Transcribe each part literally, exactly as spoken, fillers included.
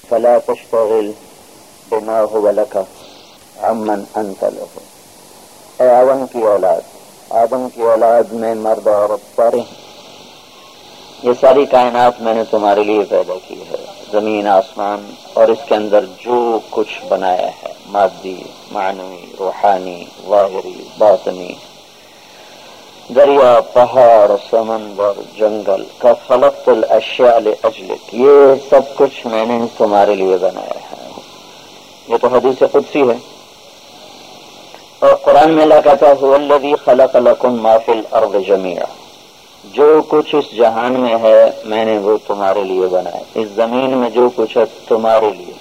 فلا تشتغل بما هو لك عمن انت له. اے آدم کی اولاد، آدم کی اولاد میں مرد اور عورت سارے، یہ ساری کائنات میں نے تمہارے لیے پیدا کی ہے، زمین آسمان اور اس کے اندر جو کچھ بنایا ہے، مادی، معنوی، روحانی، ظاہری، باطنی، دریا، پہاڑ، سمندر، جنگل کا خلقت الاشیاء لاجلک، یہ سب کچھ میں نے تمہارے لیے بنایا ہے. یہ تو حدیث قدسی ہے. اور قرآن میں اللہ کہتا ہے الذی خلق لکم ما فی الارض جميعا، جو کچھ اس جہان میں ہے میں نے وہ تمہارے لیے بنایا. اس زمین میں جو کچھ ہے تمہارے لیے.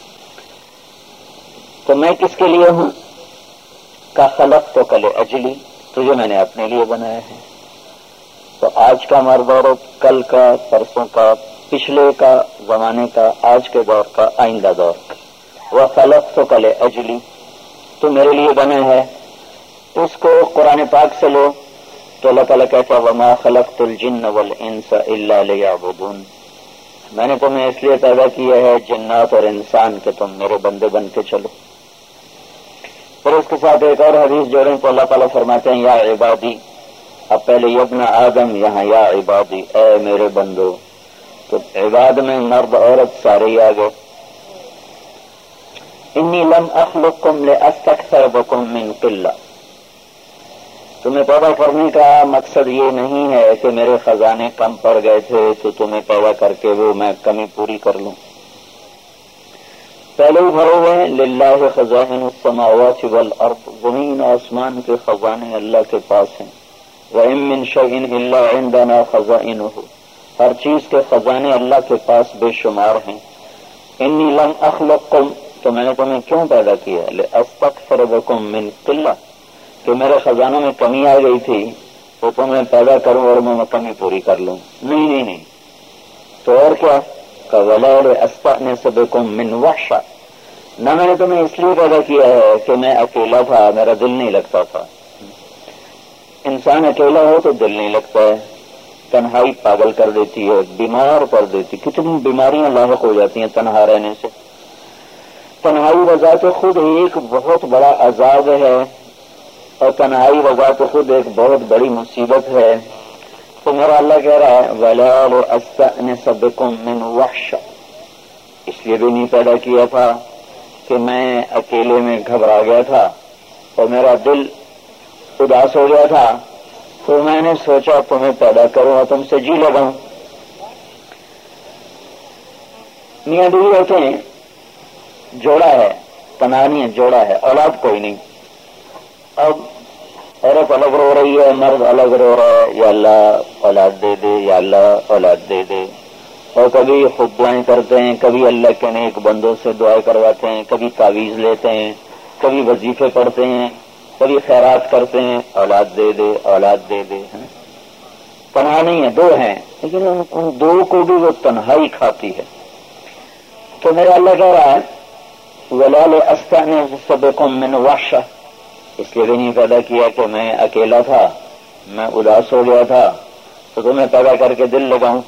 تو میں کس کے لیے ہوں؟ کا خلق تو کل اجلی، تجھے میں نے اپنے لیے بنایا ہے. تو آج کا مرد عورت، کل کا، پرسوں کا، پچھلے کا زمانے کا، آج کے دور کا، آئندہ دور کا. وہ خلق تو کل اجلی، تو میرے لیے بنا ہے. اس کو قرآن پاک سے لو تو اللہ تعالیٰ کہتا ہے وما خلقت الجن والانس الا لیعبدون، میں نے تمہیں اس لیے پیدا کیا ہے جنات اور انسان کہ تم میرے بندے بن کے چلو. پھر اس کے ساتھ ایک اور حدیث جوڑیں تو اللہ تعالیٰ فرماتے ہیں یا عبادی، اب پہلے یبن آدم، یہاں یا عبادی، اے میرے بندو. تو عباد میں مرد عورت سارے ہی آ گئے. انی لم اخلقکم لاستکثر بکم من قلہ، تمہیں پیدا کرنے کا مقصد یہ نہیں ہے کہ میرے خزانے کم پڑ گئے تھے تو تمہیں پیدا کر کے وہ میں کمی پوری کر لوں. پہلے ہی بھرے ہوئے ہیں. للہ خزائن السماوات والارض، زمین آسمان کے خزانے اللہ کے پاس ہیں. وَإِن مِّن شَيْءٍ إِلَّا عِندَنَا خَزَائِنُهُ، ہر چیز کے خزانے اللہ کے پاس بے شمار ہیں. انی لم اخلقکم، تو میں نے تمہیں کیوں پیدا کیا؟ لأستغفر بکم من قلہ، کہ میرے خزانوں میں کمی آ گئی تھی تو تمہیں پیدا کروں اور میں کمی پوری کر لوں. نہیں نہیں نہیں تو اور کیا؟ وَلَا لِأَسْتَأْنِسَ بِكُم مِّن وَحْشٍ، نہ میں نے تمہیں اس لیے پیدا کیا ہے کہ میں اکیلا تھا، میرا دل نہیں لگتا تھا. انسان اکیلا ہو تو دل نہیں لگتا ہے، تنہائی پاگل کر دیتی ہے، بیمار کر دیتی. کتنی بیماریاں لاحق ہو جاتی ہیں تنہا رہنے سے. تنہائی بذات خود ایک بہت بڑا عذاب ہے، اور تنہائی بذات خود ایک بہت بڑی مصیبت ہے. تو میرا اللہ کہہ رہا ہے وَلَا لِأَسْتَأْنِسَ بِكُم مِّن وَحْشٍ، اس لیے بھی نہیں پیدا کیا تھا کہ میں اکیلے میں گھبرا گیا تھا اور میرا دل اداس ہو گیا تھا، تو میں نے سوچا تمہیں پیدا کروں اور تم سے جی لگاؤں. میاں بیوی ہوتے ہیں، جوڑا ہے، تنہا نہیں ہے، جوڑا ہے، اولاد کوئی نہیں. اب عورت الگ رو رہی ہے، مرد الگ رو رہا ہے، یا اللہ اولاد دے دے، یا اللہ اولاد دے دے. اور کبھی خود دعائیں کرتے ہیں، کبھی اللہ کے نیک بندوں سے دعائیں کرواتے ہیں، کبھی تعویذ لیتے ہیں، کبھی وظیفے پڑھتے ہیں، کبھی خیرات کرتے ہیں، اولاد دے دے، اولاد دے دے. تنہا نہیں ہے، دو ہیں، لیکن ان دو کو بھی وہ تنہائی کھاتی ہے. تو میرا اللہ کہہ رہا ہے وَلَا لِأَسْتَأْنِسَ بِكُم مِّن وَحْشٍ، اس لیے بھی نہیں پیدا کیا کہ میں اکیلا تھا، میں اداس ہو گیا تھا تو تمہیں پیدا کر کے دل لگاؤں.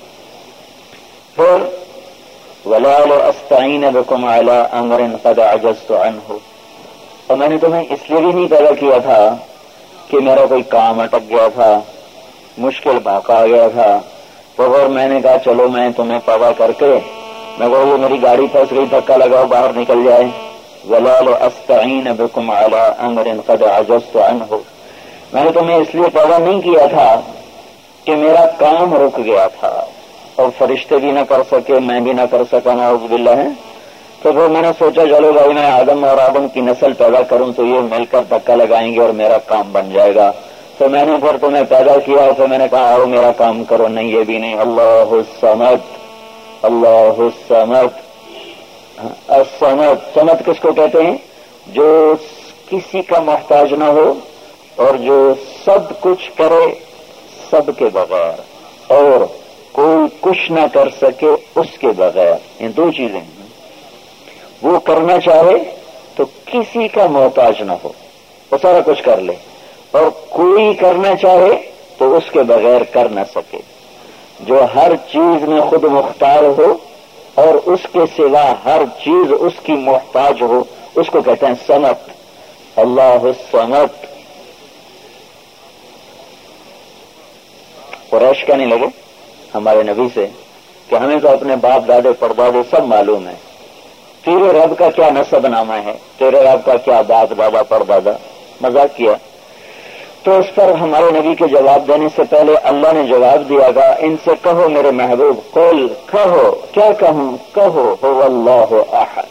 پھر وَلَا لِأَسْتَعِينَ بِكُمْ عَلَىٰ أَمْرٍ قَدْ عَجَزْتُ عَنْهُ، اور میں نے تمہیں اس لیے بھی نہیں پیدا کیا تھا کہ میرا کوئی کام اٹک گیا تھا، مشکل موقع آ گیا تھا. تو پھر میں نے کہا چلو میں تمہیں پیدا کر کے میں کہوں یہ میری گاڑی پھنس گئی، دھکا لگاؤ باہر نکل جائے. وَلَا لِأَسْتَعِينَ بِكُمْ عَلَىٰ أَمْرٍ قَدْ عَجَزْتُ عَنْهُ، میں نے تمہیں اس لیے پیدا نہیں کیا تھا کہ میرا کام رک گیا تھا اور فرشتے بھی نہ کر سکے، میں بھی نہ کر سکا، نعوذ باللہ ہے. تو پھر میں نے سوچا چلو بھائی میں آدم اور آدم کی نسل پیدا کروں تو یہ مل کر دھکا لگائیں گے اور میرا کام بن جائے گا. تو میں نے پھر تمہیں پیدا کیا اور پھر میں نے کہا آؤ میرا کام کرو. نہیں یہ بھی نہیں. اللہ الصمد، اللہ الصمد. الصمد، صمد کس کو کہتے ہیں؟ جو کسی کا محتاج نہ ہو اور جو سب کچھ کرے سب کے بغیر، اور کوئی کچھ نہ کر سکے اس کے بغیر. یہ دو چیزیں ہیں. وہ کرنا چاہے تو کسی کا محتاج نہ ہو، وہ سارا کچھ کر لے، اور کوئی کرنا چاہے تو اس کے بغیر کر نہ سکے. جو ہر چیز میں خود مختار ہو اور اس کے سوا ہر چیز اس کی محتاج ہو، اس کو کہتے ہیں صمد. اللہ الصمد. قریش کہنے لگے ہمارے نبی سے کہ ہمیں تو اپنے باپ دادے پردادے سب معلوم ہے، تیرے رب کا کیا نسب نامہ ہے، تیرے رب کا کیا باپ دادا پردادا. مذاق کیا. تو اس پر ہمارے نبی کے جواب دینے سے پہلے اللہ نے جواب دیا گا ان سے کہو میرے محبوب، قل کہو. کیا کہوں؟ کہو هو اللہ احد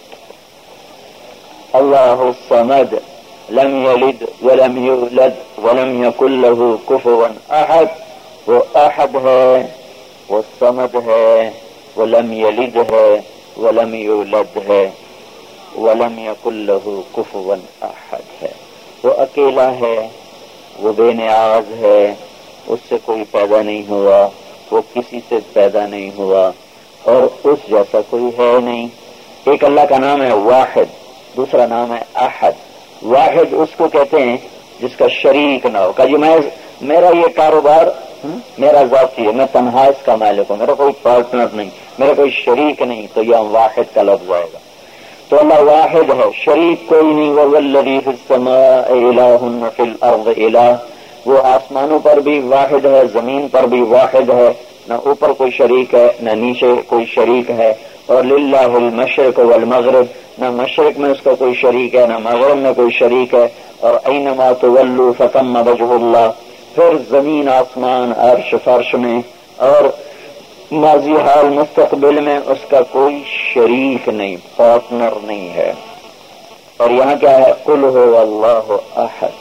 اللہ الصمد لم یلد ولم یولد ولم یکن له کفوا احد. وہ احد ہے، وہ صمد ہے، وہ لم یلد ہے، ولم یولد ہے، ولم یکن له کفوا احد ہے. وہ اکیلا ہے، وہ بے نیاز ہے، اس سے کوئی پیدا نہیں ہوا، وہ کسی سے پیدا نہیں ہوا، اور اس جیسا کوئی ہے نہیں. ایک اللہ کا نام ہے واحد، دوسرا نام ہے احد. واحد اس کو کہتے ہیں جس کا شریک نہ ہو. کہ جی میں میرا یہ کاروبار میرا ذاتی ہے، میں تنہا اس کا مالک ہوں، میرا کوئی پارٹنر نہیں، میرا کوئی شریک نہیں، تو یہ واحد کا لفظ آئے گا. تو اللہ واحد ہے، شریک کوئی نہیں. وَالَّذِي فِي السَّمَاءِ إِلَٰهٌ وَفِي الْأَرْضِ إِلَٰهٌ. وہ آسمانوں پر بھی واحد ہے، زمین پر بھی واحد ہے، نہ اوپر کوئی شریک ہے نہ نیچے کوئی شریک ہے. اور للہ المشرق والمغرب، نہ مشرق میں اس کا کوئی شریک ہے نہ مغرب میں کوئی شریک ہے. اور اینما تولوا فثم وجہ اللہ. پھر زمین آسمان عرش فرش میں اور ماضی حال مستقبل میں اس کا کوئی شریک نہیں، پارٹنر نہیں ہے. اور یہاں کیا ہے؟ قل هو اللہ احد.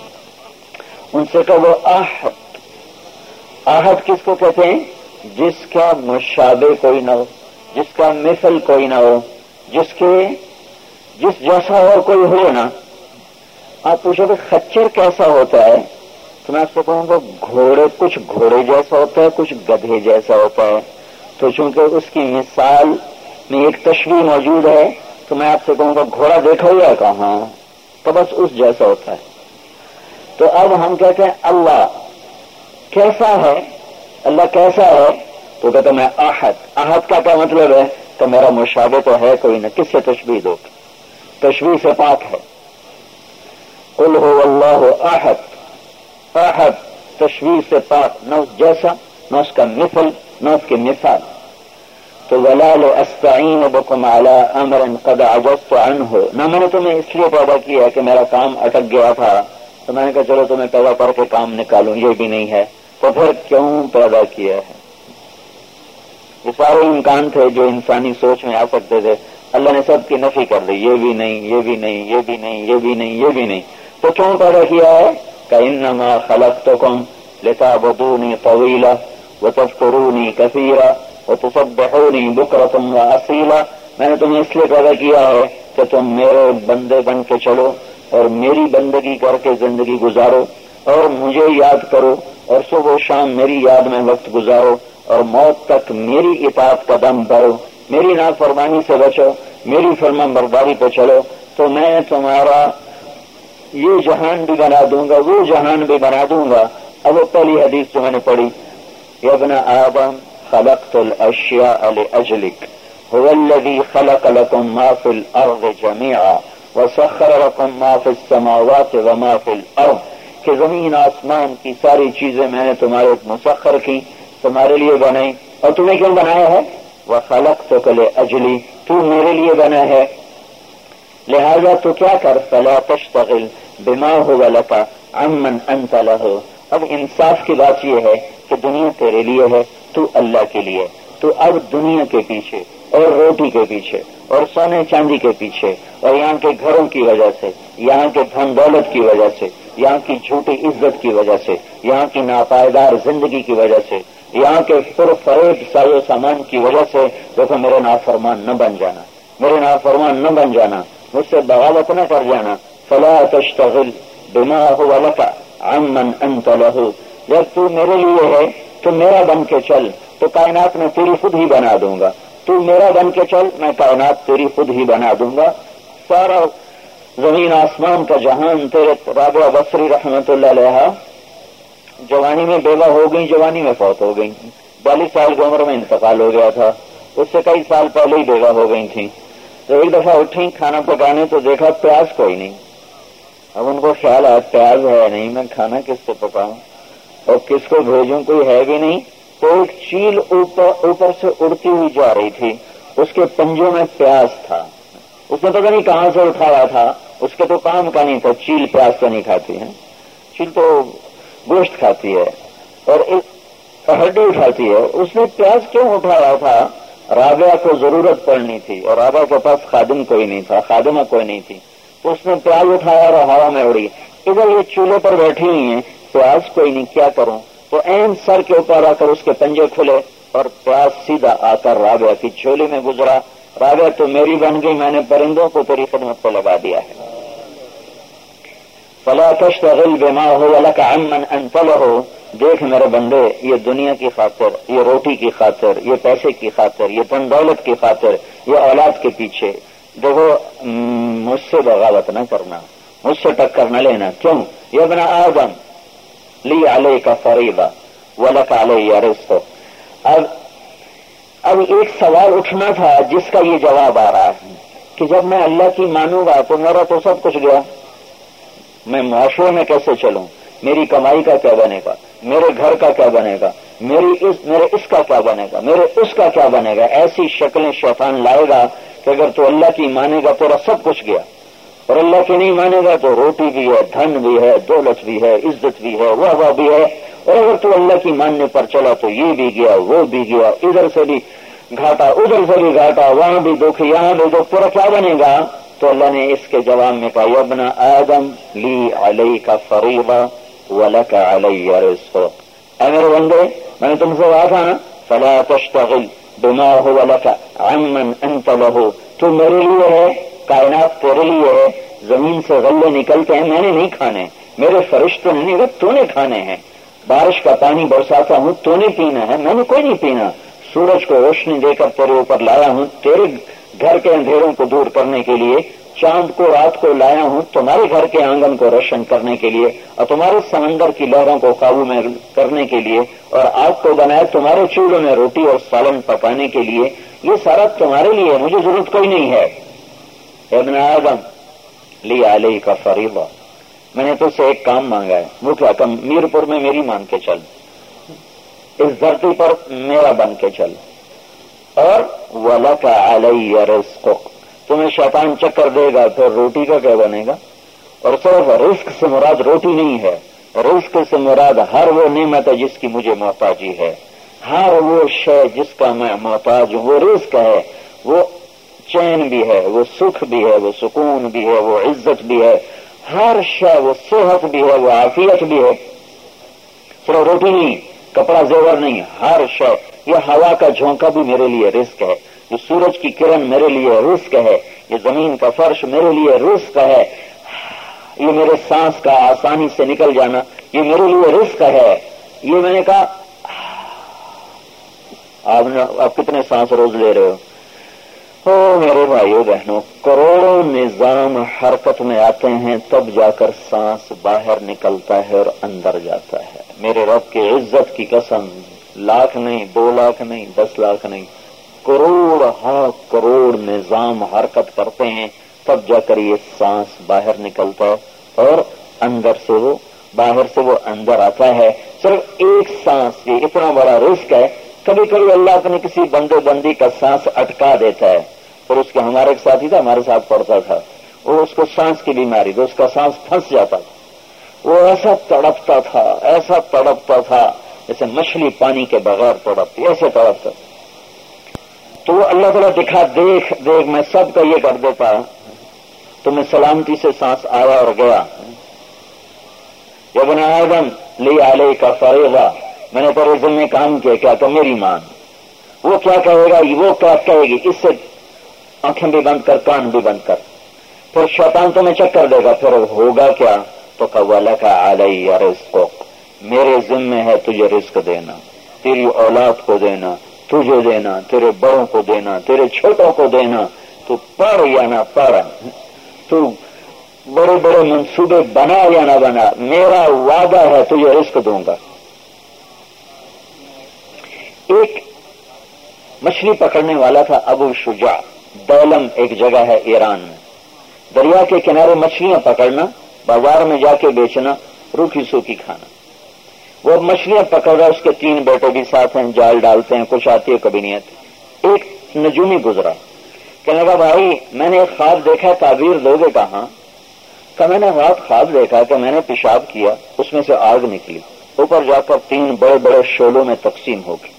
ان سے کہو احد. احد کس کو کہتے ہیں؟ جس کا مشابہ کوئی نہ ہو، جس کا مثل کوئی نہ ہو، جس کے جس جیسا اور کوئی ہو نا. آپ پوچھو کہ خچر کیسا ہوتا ہے، تو میں آپ سے کہوں گا گھوڑے کچھ گھوڑے جیسا ہوتا ہے، کچھ گدھے جیسا ہوتا ہے. تو چونکہ اس کی مثال میں ایک تشبیہ موجود ہے تو میں آپ سے کہوں گا گھوڑا دیکھا ہوا ہے کہاں، تو بس اس جیسا ہوتا ہے. تو اب ہم کہتے ہیں اللہ کیسا ہے، اللہ کیسا ہے، تو کہتے ہیں میں احد. احد کا کیا مطلب ہے؟ تو میرا مشابہ تو ہے کوئی نہ. کس سے تشبیہ دو؟ تشبیہ سے پاک ہے. قل هو اللہ احد. احد تشبیہ سے پاک، نہ اس جیسا نہ اس کا مثل نہ اس کی مثال. تو ولا لاستعین بکم علی امر قد عجزت عنہ. نہ میں نے تمہیں اس لیے پیدا کیا کہ میرا کام اٹک گیا تھا تو میں نے کہا چلو تمہیں پیدا کر کے کام نکالوں، یہ بھی نہیں ہے. تو پھر کیوں پیدا کیا ہے؟ یہ سارے امکان تھے جو انسانی سوچ میں آ سکتے تھے، اللہ نے سب کی نفی کر دی. یہ بھی نہیں، یہ بھی نہیں، یہ بھی نہیں، یہ بھی نہیں، یہ بھی نہیں. تو کیوں پیدا کیا ہے؟ انما خلقتکم لتعبدونی طویلا وتذکرونی کثیرا وتصبحونی بکرۃ واصیلا. میں نے تمہیں اس لیے پیدا کیا ہے کہ تم میرے بندے بن کے چلو اور میری بندگی کر کے زندگی گزارو اور مجھے یاد کرو اور صبح و شام میری یاد میں وقت گزارو اور موت تک میری اطاعت کا دم بھرو، میری نافرمانی سے بچو، میری فرما برداری پہ چلو. تو میں تمہارا یہ جہان بھی بنا دوں گا، وہ جہان بھی بنا دوں گا. اب وہ پہلی حدیث جو میں نے پڑھی، یا ابن آدم خلقت الاشیاء لاجلک هو الذی خلق لکم ما فی الارض جميعا وسخر لکم ما فی السماوات وما فی الارض. کہ زمین آسمان کی ساری چیزیں میں نے تمہارے مسخر کی، تمہارے لیے بنائی. اور تمہیں کیوں بنایا ہے؟ وخلقتک لاجلی، تو میرے لیے بنا ہے، لہذا تو کیا کر، فلا تشتغل بما هو لك عمن انت له. اب انصاف کی بات یہ ہے کہ دنیا تیرے لیے ہے، تو اللہ کے لیے. تو اب دنیا کے پیچھے اور روٹی کے پیچھے اور سونے چاندی کے پیچھے اور یہاں کے گھروں کی وجہ سے، یہاں کے دھن دولت کی وجہ سے، یہاں کی جھوٹی عزت کی وجہ سے، یہاں کی ناپائیدار زندگی کی وجہ سے، یہاں کے پر فریب ساز و سامان کی وجہ سے دیکھو میرے نافرمان نہ بن جانا، میرے نافرمان نہ بن جانا، مجھ سے بغاوت نہ کر جانا. فلا تشتغل بما هو لك عمن انت له. جب تو میرے لیے ہے تو میرا بن کے چل، تو کائنات میں تیری خود ہی بنا دوں گا. تو میرا بن کے چل، میں کائنات تیری خود ہی بنا دوں گا. سارا زمین آسمان کا جہان تیرے. رابعہ بصری رحمت اللہ علیہ جوانی میں بیوہ ہو گئی، جوانی میں فوت ہو گئی، بیالیس سال کی عمر میں انتقال ہو گیا تھا. اس سے کئی سال پہلے ہی بیوہ ہو گئی تھیں. تو ایک دفعہ اٹھی کھانا پکانے تو دیکھا پیاز کوئی نہیں. اب ان کو خیال آیا پیاز ہے نہیں، میں کھانا کس سے پکاؤں اور کس کو بھیجوں، کوئی ہے بھی نہیں. تو ایک چیل اوپر اوپر سے اڑتی ہوئی جا رہی تھی، اس کے پنجوں میں پیاز تھا. اس نے پتہ نہیں کہاں سے اٹھایا تھا، اس کے تو کام کا نہیں تھا. چیل پیاز تو نہیں کھاتی ہے، چیل تو گوشت کھاتی ہے اور ہڈی اٹھاتی ہے. اس نے پیاز کیوں اٹھایا تھا؟ رابعہ کو ضرورت پڑنی تھی اور رابعہ کے پاس خادم کوئی نہیں تھا، خادمہ کوئی نہیں تھی. تو اس نے پیاز اٹھایا اور ہوا میں اڑی. ادھر یہ چولہے پر بیٹھی ہوئی ہیں، پیاز کوئی نہیں، کیا کروں؟ تو عین سر کے اوپر آ کر اس کے پنجے کھلے اور پیاز سیدھا آ کر رابعہ کی چولی میں گزرا. رابعہ تو میری بن گئی، میں نے پرندوں کو تیری خدمت پہ لگا دیا ہے. فلا تشتغل بما هو لك عمن انت له. دیکھ میرے بندے، یہ دنیا کی خاطر، یہ روٹی کی خاطر، یہ پیسے کی خاطر، یہ دن دولت کی خاطر، یہ اولاد کے پیچھے دیکھو مجھ سے بغاوت نہ کرنا، مجھ سے ٹکر نہ لینا. کیوں؟ یا ابن آدم لی علیک فریضہ ولک علی رزق. اب اب ایک سوال اٹھنا تھا جس کا یہ جواب آ رہا ہے کہ جب میں اللہ کی مانوں گا تو میرا تو سب کچھ گیا، میں معاشرے میں کیسے چلوں؟ میری کمائی کا کیا بنے گا؟ میرے گھر کا کیا بنے گا؟ میری اس میرے اس کا کیا بنے گا؟ میرے اس کا کیا بنے گا؟ ایسی شکلیں شیطان لائے گا کہ اگر تو اللہ کی مانے گا تیرا سب کچھ گیا، اور اللہ کی نہیں مانے گا تو روٹی بھی ہے، دھن بھی ہے، دولت بھی ہے، عزت بھی ہے، واہ واہ بھی ہے. اور اگر تو اللہ کی ماننے پر چلا تو یہ بھی گیا، وہ بھی گیا، ادھر سے بھی گھاٹا، ادھر سے بھی گھاٹا، وہاں بھی دکھ، یہاں بھی دکھ، پورا کیا بنے گا؟ تو اللہ نے اس کے جواب میں کہا یا ابن آدم لی علیک فریضہ ولک علی رزق. اے میرے بندے، میں نے تم سے کہا تھا نا فلا تشتغل بما هو لك عمن انت له. تو میرے لیے ہے، کائنات تیرے لیے ہے. زمین سے غلے نکلتے ہیں، میں نے نہیں کھانے، میرے فرشتوں نے نہیں، تو نے کھانے ہیں. بارش کا پانی برساتا ہوں، تو نے پینا ہے، میں نے کوئی نہیں پینا. سورج کو روشنی دے کر تیرے اوپر لایا ہوں تیرے گھر کے اندھیروں کو دور کرنے کے لیے. چاند کو رات کو لایا ہوں تمہارے گھر کے آنگن کو روشن کرنے کے لیے اور تمہارے سمندر کی لہروں کو قابو میں کرنے کے لیے، اور آگ کو بنایا تمہارے چولہوں میں روٹی اور سالن پکانے کے لیے. یہ سارا تمہارے لیے، مجھے ضرورت کوئی نہیں ہے. ابن آدم لی علیک فریضہ. میں نے تو سے ایک کام مانگا ہے. وہ کیا کام؟ میر پور میں میری مان کے چل، اس دھرتی پر میرا بن کے چل، اور وَلَكَ عَلَيَّ رِزْقُكَ. تمہیں شیطان چکر دے گا پھر روٹی کا کیا بنے گا؟ اور صرف رزق سے مراد روٹی نہیں ہے، رزق سے مراد ہر وہ نعمت ہے جس کی مجھے محتاجی ہے، ہر وہ شے جس کا میں محتاج ہوں وہ رزق ہے. وہ چین بھی ہے، وہ سکھ بھی ہے، وہ سکون بھی ہے، وہ عزت بھی ہے، ہر شے، وہ صحت بھی ہے، وہ عافیت بھی ہے. صرف روٹی نہیں، کپڑا زیور نہیں، ہر شے. یہ ہوا کا جھونکا بھی میرے لیے رزق ہے، یہ سورج کی کرن میرے لیے رزق ہے، یہ زمین کا فرش میرے لیے رزق ہے، یہ میرے سانس کا آسانی سے نکل جانا یہ میرے لیے رزق ہے. یہ میں نے کہا آپ نے آپ کتنے سانس روز لے رہے ہو؟ او میرے بھائیو بہنوں، کروڑوں نظام حرکت میں آتے ہیں تب جا کر سانس باہر نکلتا ہے اور اندر جاتا ہے. میرے رب کی عزت کی قسم، لاکھ نہیں، دو لاکھ نہیں، دس لاکھ نہیں، کروڑ ہاں کروڑ نظام حرکت کرتے ہیں تب جا کر یہ سانس باہر نکلتا ہے اور اندر سے وہ باہر سے وہ اندر آتا ہے. صرف ایک سانس، یہ اتنا بڑا رزق ہے. کبھی کبھی اللہ اپنے کسی بندے بندی کا سانس اٹکا دیتا ہے. اور اس کے ہمارے ایک ساتھی تھا، ہمارے ساتھ پڑھتا تھا، وہ اس کو سانس کی بیماری تو اس کا سانس پھنس جاتا تھا. وہ ایسا تڑپتا تھا ایسا تڑپتا تھا جیسے مچھلی پانی کے بغیر تڑپتی، ایسے تڑپتا. تو وہ اللہ تعالیٰ دکھا دیکھ دیکھ میں سب کا یہ کر دیتا، تو میں سلامتی سے سانس آیا اور گیا. یا ابن آدم لی علیک فریضہ، میں نے تیرے ذمہ کام کیا، کیا کہ میری مان. وہ کیا کہے گا، وہ کیا کہے گی، اس سے آنکھیں بھی بند کر، کان بھی بند کر. پھر شیطان تمہیں چکر دے گا، پھر ہوگا کیا؟ تو وَلَكَ عَلَيَّ رِزْقُكَ، میرے ذمہ ہے تجھے رزق دینا، تیری اولاد کو دینا، تجھے دینا، تیرے بڑوں کو دینا، تیرے چھوٹوں کو دینا. تو پڑھ یا نہ پڑھ، تو بڑے بڑے منصوبے بنا یا نہ بنا، میرا وعدہ ہے تجھے رزق دوں گا. ایک مچھلی پکڑنے والا تھا ابو شجاع، دولم ایک جگہ ہے ایران میں، دریا کے کنارے مچھلیاں پکڑنا، بازار میں جا کے بیچنا، روکھی سوکھی کھانا۔ وہ مچھلیاں پکڑ رہا، اس کے تین بیٹے بھی ساتھ ہیں، جال ڈالتے ہیں، کچھ آتی ہے کبھی نہیں آتی۔ ایک نجومی گزرا، کہنے لگا بھائی میں نے ایک خواب دیکھا، تعبیر دو گے کہاں؟ کہ میں نے رات خواب دیکھا کہ میں نے پیشاب کیا، اس میں سے آگ نکلی، اوپر جا کر تین بڑے بڑے شعلوں میں تقسیم ہو گئی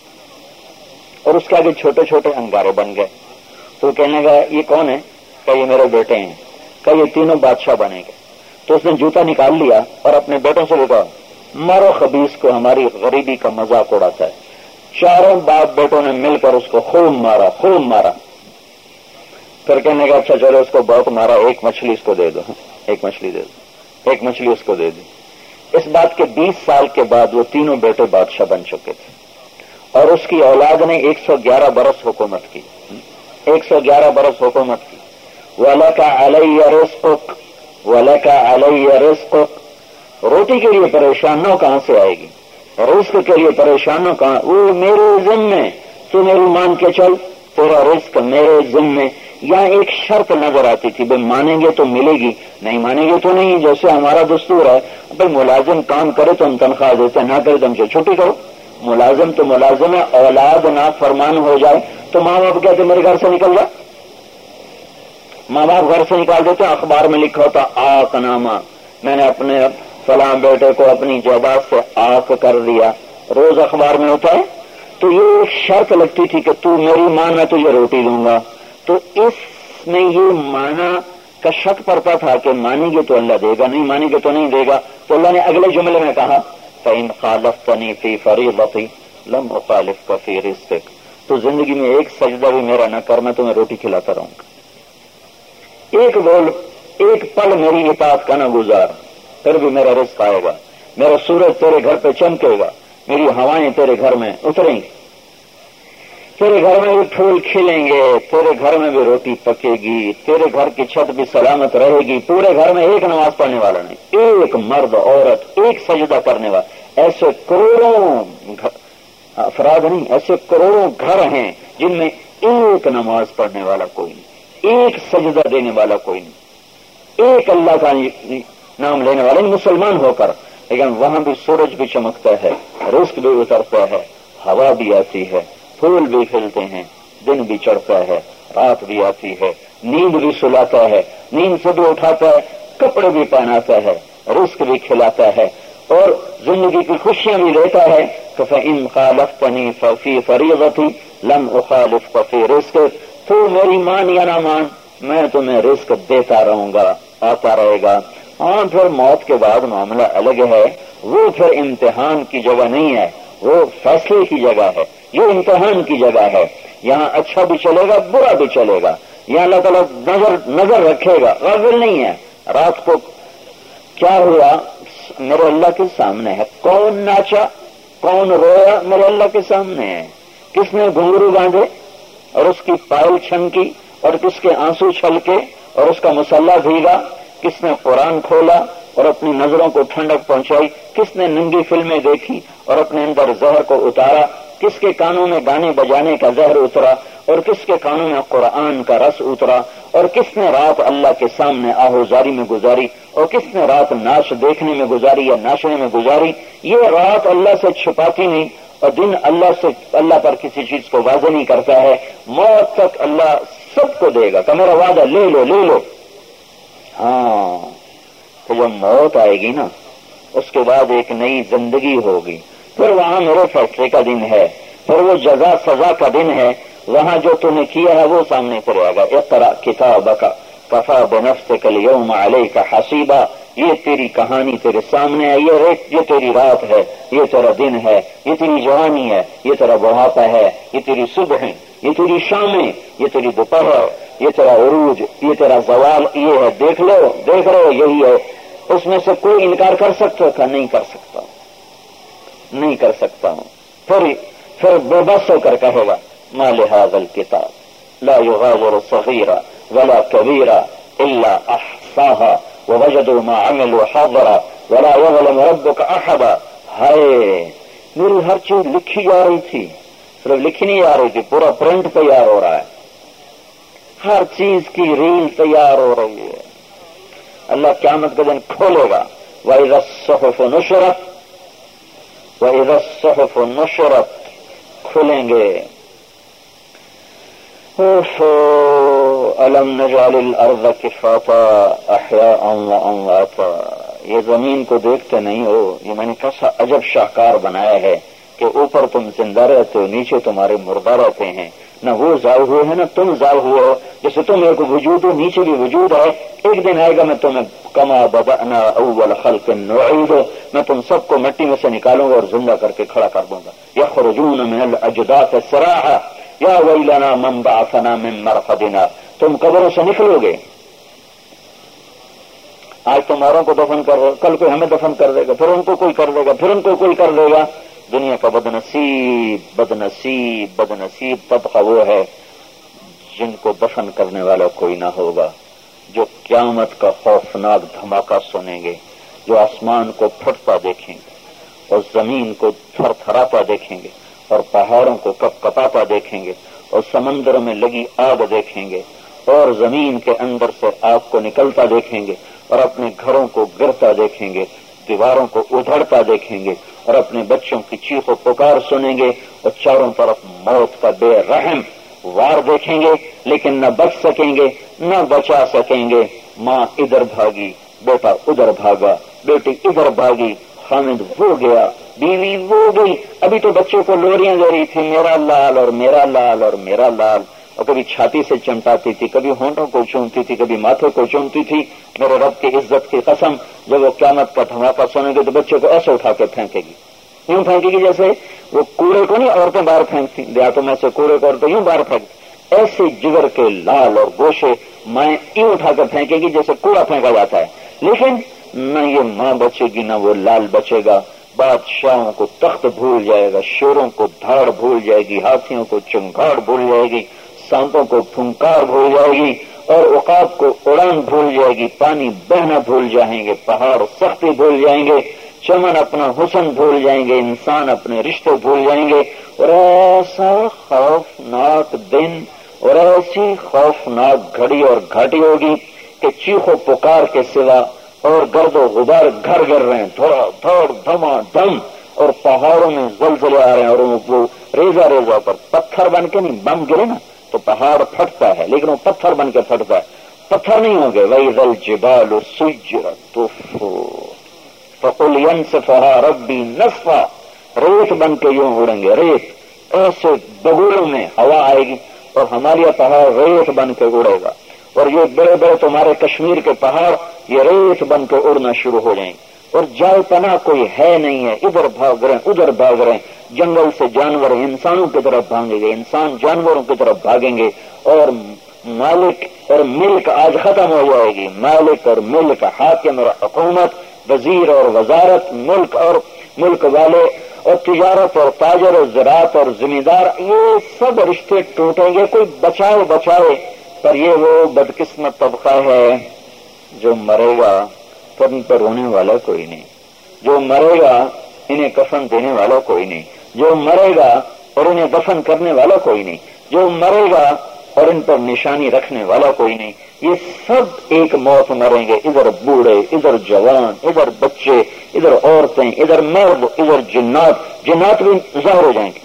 اور اس کے آگے چھوٹے چھوٹے انگارے بن گئے۔ تو کہنے لگا یہ کون ہے؟ کہ یہ میرے بیٹے ہیں، کہ یہ تینوں بادشاہ بنے گے۔ تو اس نے جوتا نکال لیا اور اپنے بیٹوں سے کہا مارو خبیث کو، ہماری غریبی کا مذاق اڑاتا ہے۔ چاروں باپ بیٹوں نے مل کر اس کو خوب مارا خوب مارا۔ پھر کہنے کا اچھا چلو اس کو بہت مارا، ایک مچھلی اس کو دے دو، ایک مچھلی دے دو، ایک مچھلی اس کو دے دی۔ اس بات کے بیس سال کے بعد وہ تینوں بیٹے بادشاہ بن چکے تھے اور اس کی اولاد نے ایک سو گیارہ برس حکومت کی، ایک سو گیارہ برس حکومت کی۔ وَلَكَ عَلَيَّ رِزْقُكَ وَلَكَ عَلَيَّ رِزْقُكَ، روٹی کے لیے پریشان نہ کہاں سے آئے گی، رزق کے لیے پریشان نہ کہاں، وہ میرے ذمے، تو میری مان کے چل، تیرا رزق میرے ذمے۔ یہاں ایک شرط نظر آتی تھی، بھائی مانیں گے تو ملے گی، نہیں مانیں گے تو نہیں۔ جیسے ہمارا دستور ہے بھائی ملازم کام کرے تو ہم تنخواہ دیتے ہیں، نہ کرے تو ہم سے چھٹی کرو۔ ملازم تو ملازم ہے، اولاد نہ فرمان ہو جائے تو ماں باپ کہتے میرے گھر سے نکل جا، ماں باپ گھر سے نکال دیتے۔ اخبار میں لکھا ہوتا آق نامہ، میں نے اپنے فلاں بیٹے کو اپنی جائیداد سے آق کر دیا، روز اخبار میں ہوتا ہے۔ تو یہ شرط لگتی تھی کہ تو میری ماں، میں تجھے روٹی دوں گا۔ تو اس میں یہ معنی کا شک پڑتا تھا کہ مانیں گے تو اللہ دے گا، نہیں مانیں گے تو نہیں دے گا۔ تو اللہ نے اگلے جملے میں کہا فَإِنْ خَالَفْتَنِي فِي فَرِيضَتِي لَمْ أُخَالِفْكَ فِي رِزْقِكَ، تو زندگی میں ایک سجدہ بھی میرا نہ کر، میں تمہیں روٹی کھلاتا رہوں گا، ایک بول ایک پل میری اطاعت کا نہ گزار، پھر بھی میرا رزق آئے گا، میرا سورج تیرے گھر پہ چمکے گا، میری ہوائیں تیرے گھر میں اتریں گی، تیرے گھر میں بھی پھول کھلیں گے، تیرے گھر میں بھی روٹی پکے گی، تیرے گھر کی چھت بھی سلامت رہے گی۔ پورے گھر میں ایک نماز پڑھنے والا نہیں، ایک مرد عورت ایک سجدہ کرنے والا، ایسے کروڑوں افراد نہیں، ایسے کروڑوں گھر ہیں جن میں ایک نماز پڑھنے والا کوئی نہیں، ایک سجدہ دینے والا کوئی نہیں، ایک اللہ کا نام لینے والا مسلمان ہو کر، لیکن وہاں بھی سورج بھی چمکتا ہے، رزق بھی اترتا ہے، ہوا بھی آتی ہے، پھول بھی کھلتے ہیں، دن بھی چڑھتا ہے، رات بھی آتی ہے، نیند بھی سلاتا ہے، نیند سے بھی اٹھاتا ہے، کپڑے بھی پہناتا ہے، رزق بھی کھلاتا ہے اور زندگی کی خوشیاں بھی دیتا ہے۔ تو فَإِنْ خَالَفْتَنِي فِي فَرِيضَتِي لَمْ أُخَالِفْكَ فِي رِزْقِكَ، تو میری مان یا نہ مان، میں تمہیں رزق دیتا رہوں گا، آتا رہے گا۔ ہاں پھر موت کے بعد معاملہ الگ ہے، وہ پھر امتحان کی جگہ نہیں ہے، وہ فیصلے کی جگہ ہے، یہ امتحان کی جگہ ہے۔ یہاں اچھا بھی چلے گا، برا بھی چلے گا، یہاں اللہ تعالیٰ نظر نظر رکھے گا، غافل نہیں ہے۔ رات کو کیا ہوا میرے اللہ کے سامنے ہے، کون ناچا کون رویا میرے اللہ کے سامنے ہے، کس نے گھنگرو باندھے اور اس کی پائل چھنکی اور کس کے آنسو چھلکے اور اس کا مسلح بھیگا، کس نے قرآن کھولا اور اپنی نظروں کو ٹھنڈک پہنچائی، کس نے ننگی فلمیں دیکھی اور اپنے اندر زہر کو اتارا، کس کے کانوں میں گانے بجانے کا زہر اترا اور کس کے کانوں میں قرآن کا رس اترا، اور کس نے رات اللہ کے سامنے آہوزاری میں گزاری اور کس نے رات ناچ دیکھنے میں گزاری یا ناچنے میں گزاری۔ یہ رات اللہ سے چھپاتی نہیں اور دن اللہ سے اللہ پر کسی چیز کو واضح نہیں کرتا ہے، موت تک اللہ سب کو دے گا کہ میرا وعدہ لے لو لے لو۔ ہاں تو جب موت آئے گی نا اس کے بعد ایک نئی زندگی ہوگی، پھر وہاں میرے فیصلے کا دن ہے، پھر وہ جزا سزا کا دن ہے، وہاں جو تم نے کیا ہے وہ سامنے پر آئے گا۔ اقرأ کتابک کفی بنفسک اليوم علیک حسیبا، یہ تیری کہانی تیرے سامنے ہے، یہ ریت یہ تیری رات ہے، یہ تیرا دن ہے، یہ تیری جوانی ہے، یہ تیرا بڑھاپا ہے، یہ تیری صبح ہے، یہ تیری شامیں، یہ تیری دوپہر، یہ تیرا عروج، یہ تیرا زوال، یہ ہے، دیکھ لو دیکھ رہو یہی ہے۔ اس میں سے کوئی انکار کر سکتا تھا؟ نہیں کر سکتا نہیں کر سکتا ہوں۔ پھر پھر بے بس ہو کر کہے گا ما لهذا الكتاب لا يغادر صغيرا ولا كبيرا الا احصاها ووجدوا ما عملوا حاضرا ولا يظلم ربك احدا۔ ہائے میری ہر چیز لکھی جا رہی تھی، صرف لکھی نہیں جا رہی تھی، پورا پرنٹ تیار ہو رہا ہے، ہر چیز کی ریل تیار ہو رہی ہے. اللہ قیامت کے دن کھولے گا. وَإِذَا الصُّحُفُ نُشِرَتْ وَإِذَا الصُّحُفُ نُشِرَتْ، کھلیں گے. أَلَمْ نَجْعَلِ الْأَرْضَ كِفَاتًا أَحْيَاءً وَأَمْوَاتًا، یہ زمین کو دیکھتے نہیں ہو، یہ میں نے کیسا عجب شاہکار بنایا ہے کہ اوپر تم زندہ رہتے ہو، نیچے تمہارے مردہ رہتے ہیں. نہ وہ ضائع ہوئے ہیں نہ تم ضائع ہوئے ہو. جیسے تم ایک وجود ہو، نیچے بھی وجود ہے. ایک دن آئے گا میں تمہیں کما بدأنا اول خلق نعید، میں تم سب کو مٹی میں سے نکالوں گا اور زندہ کر کے کھڑا کر دوں گا. یخرجون من الاجداث سراعا یا ویلنا من بعثنا من مرقدنا، تم قبروں سے نکلو گے. آج تمہاروں کو دفن کر رہے، کل کوئی ہمیں دفن کر دے گا، پھر ان کو کوئی کر دے گا، پھر ان کو کوئی کر دے گا. دنیا کا بدنصیب بدنصیب بدنصیب طبقہ وہ ہے جن کو دفن کرنے والا کوئی نہ ہوگا، جو قیامت کا خوفناک دھماکہ سنیں گے، جو آسمان کو پھٹتا دیکھیں گے اور زمین کو تھر تھراتا دیکھیں گے اور پہاڑوں کو کپ کپاتا دیکھیں گے اور سمندروں میں لگی آگ دیکھیں گے اور زمین کے اندر سے آگ کو نکلتا دیکھیں گے اور اپنے گھروں کو گرتا دیکھیں گے، دیواروں کو ادھڑتا دیکھیں گے اور اپنے بچوں کی چیخ و پکار سنیں گے اور چاروں طرف موت کا بے رحم وار دیکھیں گے، لیکن نہ بچ سکیں گے نہ بچا سکیں گے. ماں ادھر بھاگی، بیٹا ادھر بھاگا، بیٹی ادھر بھاگی، خامد وہ گیا، بیوی وہ گئی. ابھی تو بچوں کو لوریاں دے رہی تھی، میرا لال اور میرا لال اور میرا لال، اور کبھی چھاتی سے چمٹاتی تھی، کبھی ہونٹوں کو چومتی تھی، کبھی ماتھے کو چومتی تھی. میرے رب کی عزت کی قسم، جب وہ قیامت کا دھماکہ سنے گے تو بچے کو ایسے اٹھا کے پھینکے گی، یوں پھینکے گی جیسے وہ کوڑے کو نہیں عورتیں باہر پھینکتی، دیہاتوں میں سے کوڑے کو عورتیں یوں باہر پھینکتی، ایسے جگر کے لال اور گوشے مائیں یوں اٹھا کر پھینکے گی جیسے کوڑا پھینکا جاتا ہے. لیکن نہ یہ ماں بچے گی نہ وہ لال بچے گا. بادشاہوں کو تخت بھول جائے گا، شیروں کو دھاڑ بھول جائے گی، ہاتھیوں کو چنگاڑ بھول جائے گی، سانپوں کو پھنکار بھول جائے گی اور عقاب کو اڑان بھول جائے گی. پانی بہنا بھول جائیں گے، پہاڑ سختی بھول جائیں گے، چمن اپنا حسن بھول جائیں گے، انسان اپنے رشتے بھول جائیں گے. اور ایسا خوفناک دن اور ایسی خوفناک گھڑی اور گھاٹی ہوگی کہ چیخ و پکار کے سوا اور گرد و غبار گھر گر رہے ہیں، تھوڑا تھوڑ دھما دم، اور پہاڑوں میں زلزلے آ رہے ہیں اور وہ ریزہ ریزہ پر پتھر بن کے نہیں، بم گرے نا تو پہاڑ پھٹتا ہے، لیکن وہ پتھر بن کے پھٹتا ہے، پتھر نہیں ہوں گے. وَإِذَا الْجِبَالُ سُجِّرَتْ فَقُلْ يَنسِفُهَا رَبِّي نَسْفًا، ریت بن کے یوں اڑیں گے، ریت ایسے بگولوں میں ہوا آئے گی اور ہمارے پہاڑ ریت بن کے اڑے گا، اور یہ بڑے بڑے تمہارے کشمیر کے پہاڑ یہ ریت بن کے اڑنا شروع ہو جائیں گے. اور جائے پناہ کوئی ہے نہیں ہے، ادھر بھاگ رہے ہیں ادھر بھاگ رہے ہیں. جنگل سے جانور انسانوں کی طرف بھاگیں گے، انسان جانوروں کی طرف بھاگیں گے، اور مالک اور ملک آج ختم ہو جائے گی. مالک اور ملک، حاکم اور حکومت، وزیر اور وزارت، ملک اور ملک والے، اور تجارت اور تاجر اور زراعت اور زمیندار، یہ سب رشتے ٹوٹیں گے. کوئی بچائے بچائے، پر یہ وہ بدقسمت طبقہ ہے جو مرے گا پر ان پر رونے والا کوئی نہیں، جو مرے گا انہیں کفن دینے والا کوئی نہیں، جو مرے گا اور انہیں دفن کرنے والا کوئی نہیں، جو مرے گا اور ان پر نشانی رکھنے والا کوئی نہیں. یہ سب ایک موت مریں گے، ادھر بوڑھے، ادھر جوان، ادھر بچے، ادھر عورتیں، ادھر مرد، ادھر جنات. جنات بھی ظاہر ہو جائیں گے.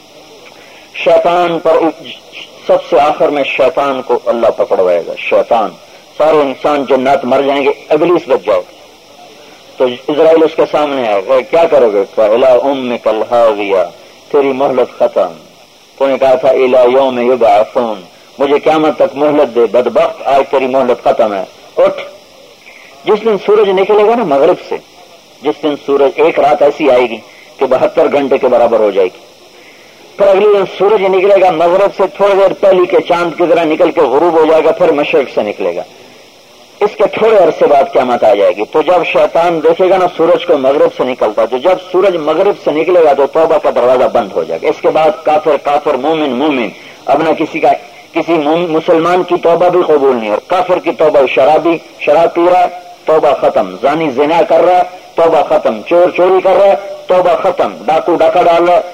شیطان پر سب سے آخر میں شیطان کو اللہ پکڑوائے گا. شیطان، سارے انسان جنات مر جائیں گے، ابلیس بچ جائے گا. تو اسرائیل اس کے سامنے آئے گا، کیا کرو گے؟ فَإِلَىٰ أُمِّكَ الْهَاوِيَةِ، تیری مہلت ختم. تو نے کہا تھا إِلَىٰ يَوْمِ يُبْعَثُونَ، مجھے قیامت تک مہلت دے بدبخت، آج تیری مہلت ختم ہے. اٹھ. جس دن سورج نکلے گا نا مغرب سے، جس دن سورج، ایک رات ایسی آئے گی کہ بہتر گھنٹے کے برابر ہو جائے گی. پھر اگلے دن سورج نکلے گا مغرب سے تھوڑی دیر پہلی کے چاند کی طرح نکل کے غروب ہو جائے گا، پھر مشرق سے نکلے گا. اس کے تھوڑے عرصے بعد قیامت آ جائے گی. تو جب شیطان دیکھے گا نا سورج کو مغرب سے نکلتا، تو جب سورج مغرب سے نکلے گا تو توبہ کا دروازہ بند ہو جائے گا. اس کے بعد کافر کافر، مومن مومن. اب نہ کسی کا کسی مسلمان کی توبہ بھی قبول نہیں، اور کافر کی توبہ، شرابی شراب پی رہا توبہ ختم، زانی زنا کر رہا توبہ ختم، چور چوری کر رہا توبہ ختم، ڈاکو ڈاکہ ڈال رہا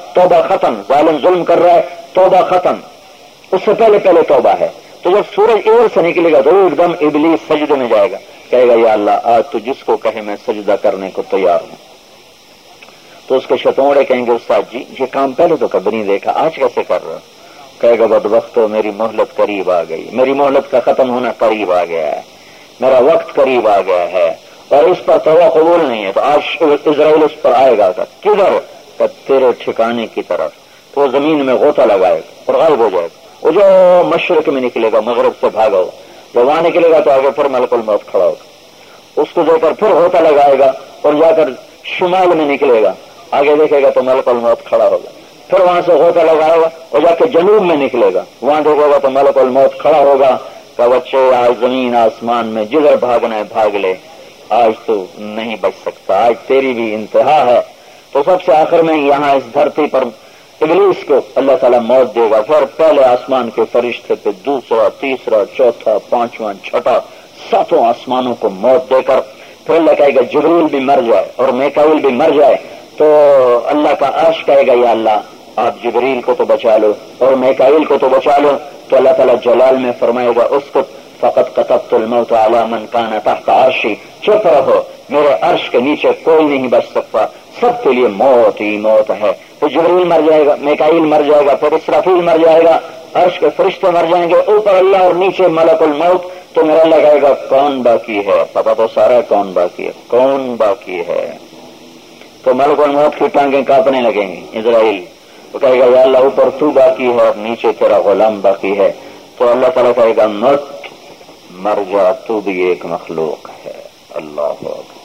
توبہ ختم، ظالم ظلم کر رہا ہے، توبہ ختم، اس سے پہلے پہلے توبہ ہے. تو جب سورج ایور سے نکلے گا تو ایک دم ابلیس سجدے میں جائے گا، کہے گا یا اللہ آج تو جس کو کہے میں سجدہ کرنے کو تیار ہوں. تو اس کے شتوڑے کہیں گے استاد جی یہ کام پہلے تو کبھی نہیں دیکھا، آج کیسے کر رہے ہو؟ کہے گا بدبختو میری مہلت قریب آ گئی، میری مہلت کا ختم ہونا قریب آ گیا ہے، میرا وقت قریب آ گیا ہے اور اس پر توبہ قبول نہیں ہے. تو آج اسرائیل اس پر آئے گا، کدھر؟ کہ تیرے ٹھکانے کی طرف. تو وہ زمین میں غوطہ لگائے گا اور غائب ہو جائے گا. وہ جو مشرق میں نکلے گا، مغرب سے بھاگا ہو، جب وہاں نکلے گا تو آگے پھر ملک الموت کھڑا ہوگا، اس کو دے کر پھر غوطہ لگائے گا اور جا کر شمال میں نکلے گا، آگے دیکھے گا تو ملک الموت کھڑا ہوگا، پھر وہاں سے غوطہ لگائے گا اور جا کے جنوب میں نکلے گا، وہاں دیکھے گا تو ملک الموت کھڑا ہوگا کہ بچے آج زمین آسمان میں جدھر بھاگنا ہے بھاگ لے، آج تو نہیں بچ سکتا، آج تیری بھی انتہا ہے. تو سب سے آخر میں یہاں اس دھرتی پر ابلیس کو اللہ تعالیٰ موت دے گا، پھر پہلے آسمان کے فرشتے پہ دوسرا، تیسرا، چوتھا، پانچواں، چھٹا، ساتوں آسمانوں کو موت دے کر پھر اللہ کہے گا جبریل بھی مر جائے اور میکائیل بھی مر جائے. تو اللہ کا عرش کہے گا یا اللہ آپ جبریل کو تو بچا لو اور میکائیل کو تو بچا لو. تو اللہ تعالیٰ جلال میں فرمائے گا اس کو فقط كتبت الموت على من كان تحت عرشی، چپ رہو میرے عرش کے نیچے کوئی نہیں بچ سکتا، سب کے لیے موت ہی موت ہے. تو جبریل مر جائے گا، میکائیل مر جائے گا، پھر اسرافیل مر جائے گا، عرش کے فرشتے مر جائیں گے، اوپر اللہ اور نیچے ملک الموت. تو میرا اللہ کہے گا کون باقی ہے؟ پتا تو سارا کون باقی ہے، کون باقی ہے؟ تو ملک الموت کی ٹانگیں کاپنے لگیں گی. اسرائیل تو کہے گا یا اللہ اوپر تو باقی ہے اور نیچے تیرا غلام باقی ہے. تو اللہ تعالیٰ کہے گا مت مر جا، تو بھی ایک مخلوق ہے. اللہ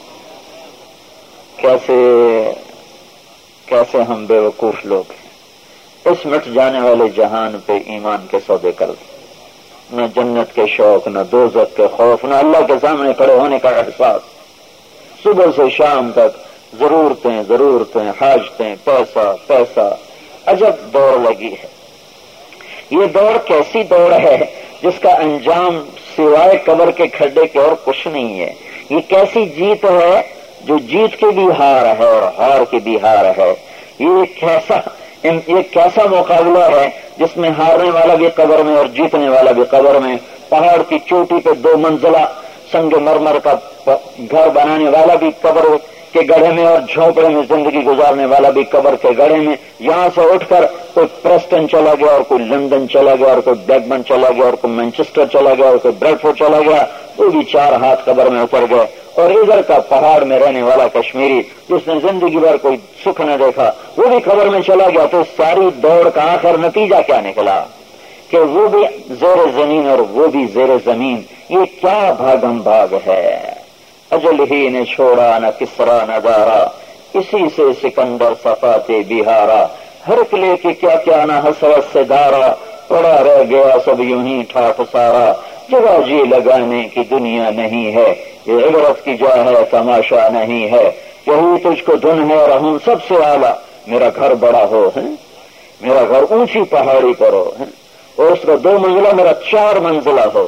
کیسے کیسے ہم بے وقوف لوگ ہیں. اس مٹ جانے والے جہان پہ ایمان کے سودے کر دیں، نہ جنت کے شوق، نہ دوزخ کے خوف، نہ اللہ کے سامنے کھڑے ہونے کا احساس. صبح سے شام تک ضرورتیں ضرورتیں حاجتیں، پیسہ پیسہ، عجب دوڑ لگی ہے. یہ دوڑ کیسی دوڑ ہے جس کا انجام سوائے قبر کے کھڈے کے اور کچھ نہیں ہے. یہ کیسی جیت ہے جو جیت کی بھی ہار ہے اور ہار کی بھی ہار ہے. یہ کیسا یہ کیسا مقابلہ ہے جس میں ہارنے والا بھی قبر میں اور جیتنے والا بھی قبر میں. پہاڑ کی چوٹی پہ دو منزلہ سنگ مرمر کا گھر بنانے والا بھی قبر کے گڑھے میں اور جھونپڑے میں زندگی گزارنے والا بھی قبر کے گڑھے میں. یہاں سے اٹھ کر کوئی پریسٹن چلا گیا اور کوئی لندن چلا گیا اور کوئی بلیک بن چلا گیا اور کوئی مینچسٹر چلا گیا اور کوئی بریڈ فورڈ چلا گیا، وہ بھی چار ہاتھ قبر میں اتر گئے. اور ادھر کا پہاڑ میں رہنے والا کشمیری جس نے زندگی بھر کوئی سکھ نہ دیکھا وہ بھی قبر میں چلا گیا. تو ساری دوڑ کا آخر نتیجہ کیا نکلا کہ وہ بھی زیر زمین اور وہ بھی زیر زمین. یہ کیا بھاگم بھاگ ہے. اجل ہی نے چھوڑا نہ کسرا نہ دارا، اسی سے سکندر صفاتے بہارا. ہر قلعے کی کیا کیا نہ حسرت سے دارا، پڑا رہ گیا سب یوں ہی ٹھاٹ سارا. جگہ جی لگانے کی دنیا نہیں ہے، یہ عبرت کی جا ہے تماشا نہیں ہے. یہی تجھ کو دھن ہے رہوں سب سے اعلیٰ، میرا گھر بڑا ہو ہے، میرا گھر اونچی پہاڑی پر ہو ہے اور اس کا دو منزلہ میرا چار منزلہ ہو.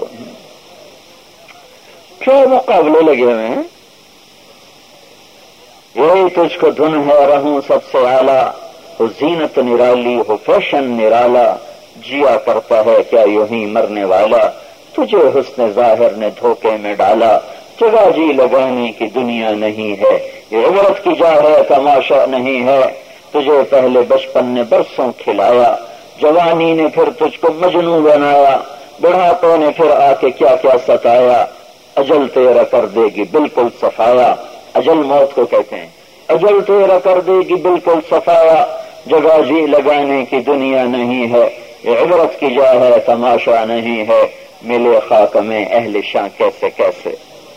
کیا مقابلے لگے ہوئے ہیں. یہی تجھ کو دھن ہے رہوں سب سے اعلیٰ، ہو زینت نرالی ہو فیشن نرالا، جیا کرتا ہے کیا یوں ہی مرنے والا. تجھے حسن ظاہر نے دھوکے میں ڈالا، جگہ جی لگانے کی دنیا نہیں ہے، یہ عبرت کی جا ہے تماشا نہیں ہے. تجھے پہلے بچپن نے برسوں کھلایا، جوانی نے پھر تجھ کو مجنوں بنایا، بڑھاپے نے پھر آ کے کیا کیا ستایا. اجل تیرا کر دے گی بالکل صفایا، اجل موت کو کہتے ہیں. اجل تیرا کر دے گی بالکل صفایا، جگہ جی لگانے کی دنیا نہیں ہے، یہ عبرت کی جا ہے تماشا نہیں ہے. ملے خاک میں اہل شاں کیسے کیسے،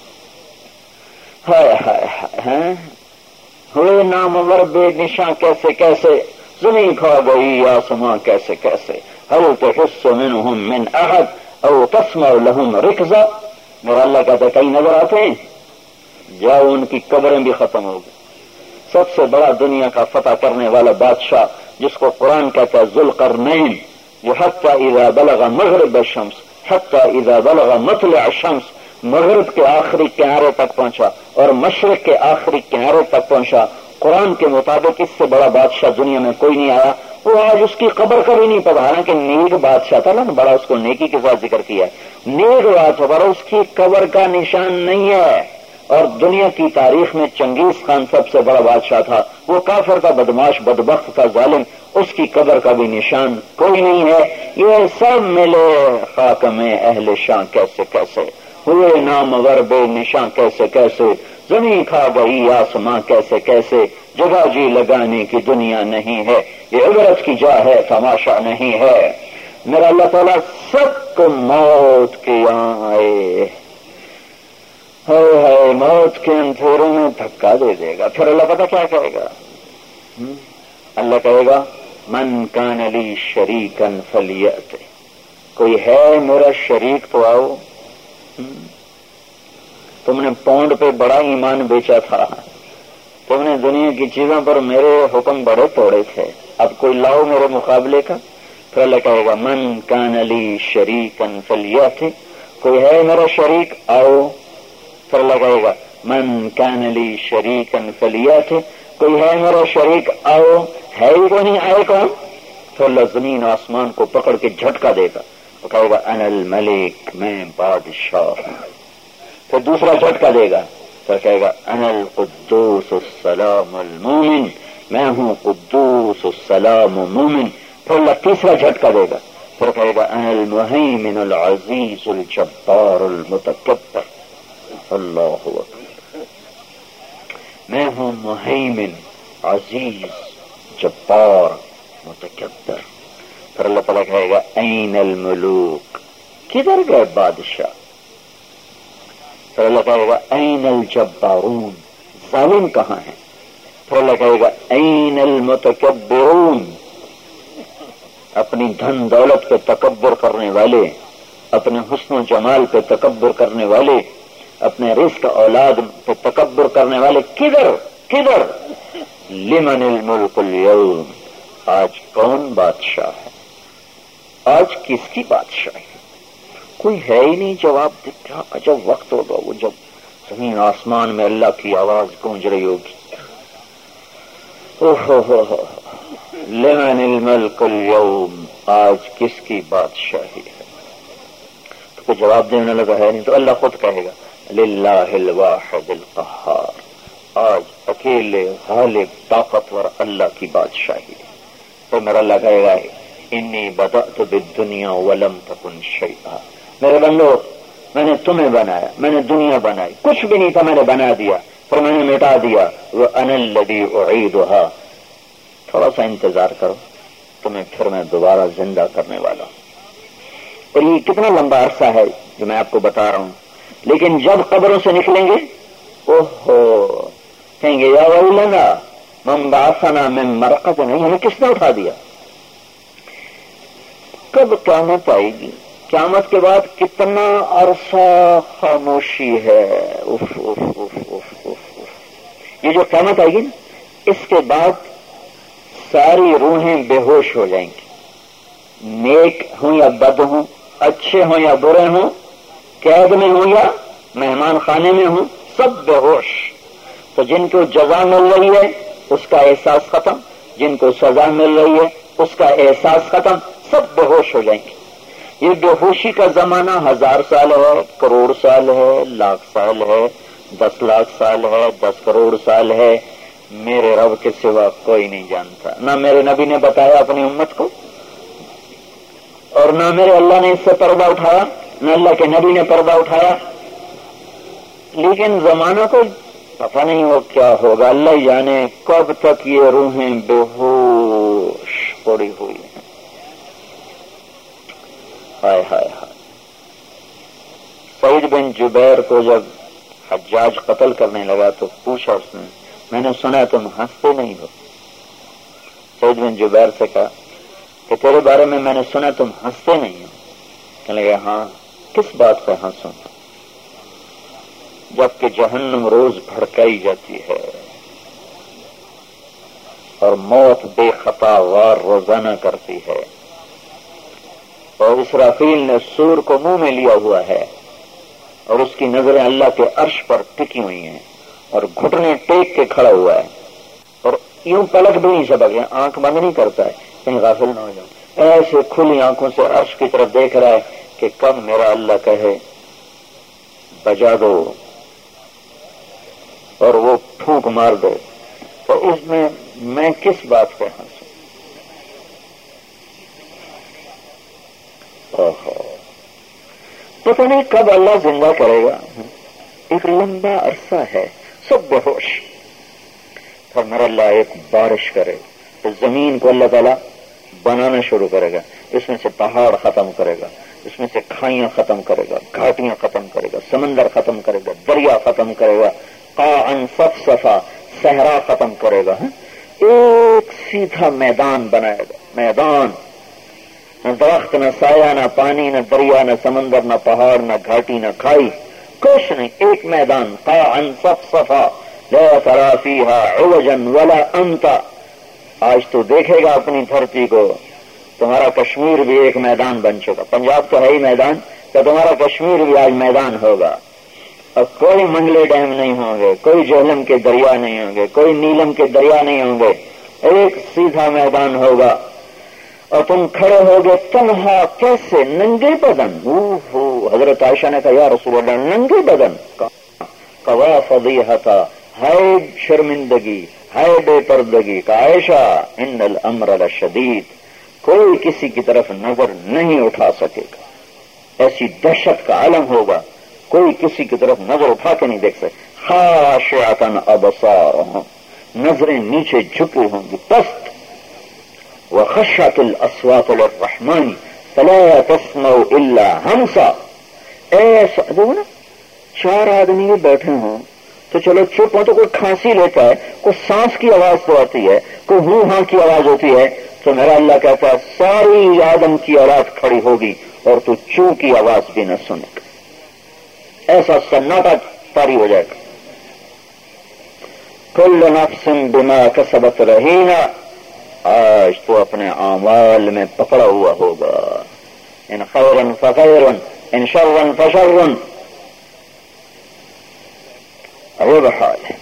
ہائے ہائے ہائے ہوئے نامور بے نشاں کیسے کیسے، زمین کھا گئی آسماں کیسے کیسے. هل تحس منهم من احد او تسمع لهم رکزا. میرا اللہ کہتا ہے کئی نظر آتے ہیں، جاؤ ان کی قبریں بھی ختم ہو گئی. سب سے بڑا دنیا کا فتح کرنے والا بادشاہ جس کو قرآن کہتا ہے ذوالقرنین، جو حتی اذا بلغ مغرب الشمس حتی اذا بلغ مطلع الشمس، مغرب کے آخری کنارے تک پہنچا اور مشرق کے آخری کنارے تک پہنچا. قرآن کے مطابق اس سے بڑا بادشاہ دنیا میں کوئی نہیں آیا. وہ آج اس کی قبر کا بھی نہیں پتا، حالانکہ نیک بادشاہ تھا نا، بڑا اس کو نیکی کے ساتھ ذکر کیا ہے. نیک بادشاہ پر اس کی قبر کا نشان نہیں ہے. اور دنیا کی تاریخ میں چنگیز خان سب سے بڑا بادشاہ تھا، وہ کافر کا بدماش بدبخت کا ظالم، اس کی قبر کا بھی نشان کوئی نہیں ہے. یہ سب ملے خاک میں اہل شاہ کیسے کیسے ہوئے، نامور بے نشان کیسے کیسے، زمین کھا گئی آسماں کیسے کیسے، جگہ جی لگانے کی دنیا نہیں ہے، یہ عبرت کی جا ہے تماشا نہیں ہے. میرا اللہ تعالیٰ سب کو موت کے یہاں آئے ہے، موت کے اندھیروں میں دھکا دے دے گا. پھر اللہ پتہ کیا کہے گا؟ اللہ کہے گا من کان لی شریکن فلیأت، کوئی ہے میرا شریک تو آؤ. تم نے پونڈ پہ بڑا ایمان بیچا تھا، تم نے دنیا کی چیزوں پر میرے حکم بڑے توڑے تھے، اب کوئی لاؤ میرے مقابلے کا. پھر اللہ کہے گا من کان لی شریکن فلیأت، کوئی ہے میرا شریک آؤ. پھر اللہ کہے گا من کان لی شریکن فلیأت، کوئی ہے میرا شریک آؤ. ہے ہی کو نہیں، آئے کون؟ تو اللہ زمین آسمان کو پکڑ کے جھٹکا دے گا، وہ کہے گا انا الملک، میں بادشاہ ہوں. پھر دوسرا جھٹکا دے گا، پھر کہے گا انا القدوس السلام المومن، میں ہوں قدوس السلام مومن. پھر اللہ تیسرا جھٹکا دے گا، پھر کہے گا انا المہیمن العزیز الجبار المتکبر. اللہ اکبر، میں ہوں مہیمن عزیز جبار متکبر. پھر اللہ تعالیٰ کہے گا این الملوک، کدھر گئے بادشاہ؟ پھر اللہ کہے گا این الجبارون، ظالم کہاں ہیں؟ پھر اللہ کہے گا این المتکبرون، اپنی دھن دولت پہ تکبر کرنے والے، اپنے حسن و جمال پہ تکبر کرنے والے، اپنے رزق اولاد پہ تکبر کرنے والے کدھر کدھر؟ لمن الملک اليوم، آج کون بادشاہ ہے؟ آج کس کی بادشاہی؟ کوئی ہے ہی نہیں جواب دے. کیا عجب وقت ہوگا وہ جب زمین آسمان میں اللہ کی آواز گونج رہی ہوگی. اوہ ہو ہو، لمن الملک اليوم، آج کس کی بادشاہی ہے؟ تو کوئی جواب دینے لگا ہے نہیں، تو اللہ خود کہے گا للہ الواحد القہار، آج اکیلے غالب طاقتور اللہ کی بادشاہی ہے. تو میرا اللہ کہے گا انی بدأت بالدنیا ولم تکن شیئا، میرے بندو میں نے تمہیں بنایا، میں نے دنیا بنائی، کچھ بھی نہیں تھا، میں نے بنا دیا، پھر میں نے مٹا دیا. وَأَنَا الَّذِي أُعِيدُهَا، تھوڑا سا انتظار کرو، تمہیں پھر میں دوبارہ زندہ کرنے والا ہوں. اور یہ کتنا لمبا عرصہ ہے جو میں آپ کو بتا رہا ہوں. لیکن جب قبروں سے نکلیں گے، اوہو، کہیں گے یا ویلنا من بعثنا من مرقدنا، ہمیں کس نے اٹھا دیا؟ کب قیامت آئے گی؟ قیامت کے بعد کتنا عرصہ خاموشی ہے. اف اف اف اف اف. یہ جو قیامت آئے گی نا، اس کے بعد ساری روحیں بے ہوش ہو جائیں گی، نیک ہوں یا بد ہوں، اچھے ہوں یا برے ہوں، قید میں ہوں یا مہمان خانے میں ہوں، سب بے ہوش. تو جن کو جزا مل رہی ہے اس کا احساس ختم، جن کو سزا مل رہی ہے اس کا احساس ختم، سب بے ہوش ہو جائیں گے. یہ بے ہوشی کا زمانہ ہزار سال ہے، کروڑ سال ہے، لاکھ سال ہے، دس لاکھ سال ہے، دس کروڑ سال ہے، میرے رب کے سوا کوئی نہیں جانتا. نہ میرے نبی نے بتایا اپنی امت کو، اور نہ میرے اللہ نے اس سے پردہ اٹھایا، نہ اللہ کے نبی نے پردہ اٹھایا. لیکن زمانہ کو پتہ نہیں وہ کیا ہوگا، اللہ ہی جانے کب تک یہ روحیں بے ہوش پڑی ہوئی ہیں. ہائے ہائے ہائے. سعید بن جبیر کو جب حجاج قتل کرنے لگا تو پوچھا اس نے، میں نے سنا تم ہنستے نہیں ہو. سعید بن جبیر سے کہا کہ تیرے بارے میں میں نے سنا تم ہنستے نہیں ہو. کہنے لگا ہاں، کس بات پہ ہنسوں؟ جبکہ جہنم روز بھڑکائی جاتی ہے اور موت بے خطا وار روزانہ کرتی ہے، اور اسرافیل نے سور کو منہ میں لیا ہوا ہے، اور اس کی نظریں اللہ کے عرش پر ٹکی ہوئی ہیں، اور گھٹنے ٹیک کے کھڑا ہوا ہے. یوں پلک بھی نہیں جھپک گیا، آنکھ بند نہیں کرتا ہے کہیں غافل نہ ہو جاؤ، ایسے کھلی آنکھوں سے عرش کی طرف دیکھ رہا ہے کہ کب میرا اللہ کہے بجا دو اور وہ پھونک مار دے، تو اس میں میں کس بات پہ ہنسوں؟ پتہ نہیں کب اللہ زندہ کرے گا، ایک لمبا عرصہ ہے سب بے ہوش، اور میرا اللہ ایک بارش کرے تو زمین کو اللہ تعالیٰ بنانا شروع کرے گا، اس میں سے پہاڑ ختم کرے گا، اس میں سے کھائیاں ختم کرے گا، گھاٹیاں ختم کرے گا، سمندر ختم کرے گا، دریا ختم کرے گا، قاعن صفصفا صحرا ختم کرے گا، ایک سیدھا میدان بنائے گا، میدان، نہ درخت، نہ سایہ، نہ پانی، نہ دریا، نہ سمندر، نہ پہاڑ، نہ گھاٹی، نہ کھائی، کچھ نہیں، ایک میدان، قاعن صفصفا لا ترى فيها عوجا ولا امتا۔ آج تو دیکھے گا اپنی دھرتی کو، تمہارا کشمیر بھی ایک میدان بن چکا، پنجاب تو ہے ہی میدان، تو تمہارا کشمیر بھی آج میدان ہوگا، اور کوئی منگلے ڈیم نہیں ہوں گے، کوئی جہلم کے دریا نہیں ہوں گے، کوئی نیلم کے دریا نہیں ہوں گے، ایک سیدھا میدان ہوگا، اور تم کھڑے ہوگے تنہا، کیسے؟ ننگے بدن۔ حضرت عائشہ نے کہا یا رسول اللہ ننگے بدن، قوا فضیحتا، ہے شرمندگی، ہے بے پردگی، کہ عائشہ ان الامر لشدید، کوئی کسی کی طرف نظر نہیں اٹھا سکے گا، ایسی دہشت کا عالم ہوگا، کوئی کسی کی طرف نظر اٹھا کے نہیں دیکھ سکے، خاشعۃ ابصارہم، نظریں نیچے جھکی ہوں گی، پست، وخشعت الاصوات للرحمن فلا تسمع الا ہمسا۔ ایسا دیکھو نا، چار آدمی بیٹھے ہوں تو چلو چپ ہو تو کوئی کھانسی لیتا ہے، کوئی سانس کی آواز تو آتی ہے، کوئی ہوں ہاں کی آواز ہوتی ہے، تو میرا اللہ کہتا ہے ساری آدم کی اولاد کھڑی ہوگی اور تو چوں کی آواز بھی نہ سنے گا، ایسا سناٹا طاری ہو جائے گا۔ کل نفس بما کسبت رہینہ، آج تو اپنے اعمال میں پکڑا ہوا ہوگا، ان خیرن فخیرن ان شرن فشرن، وہ حال ہے۔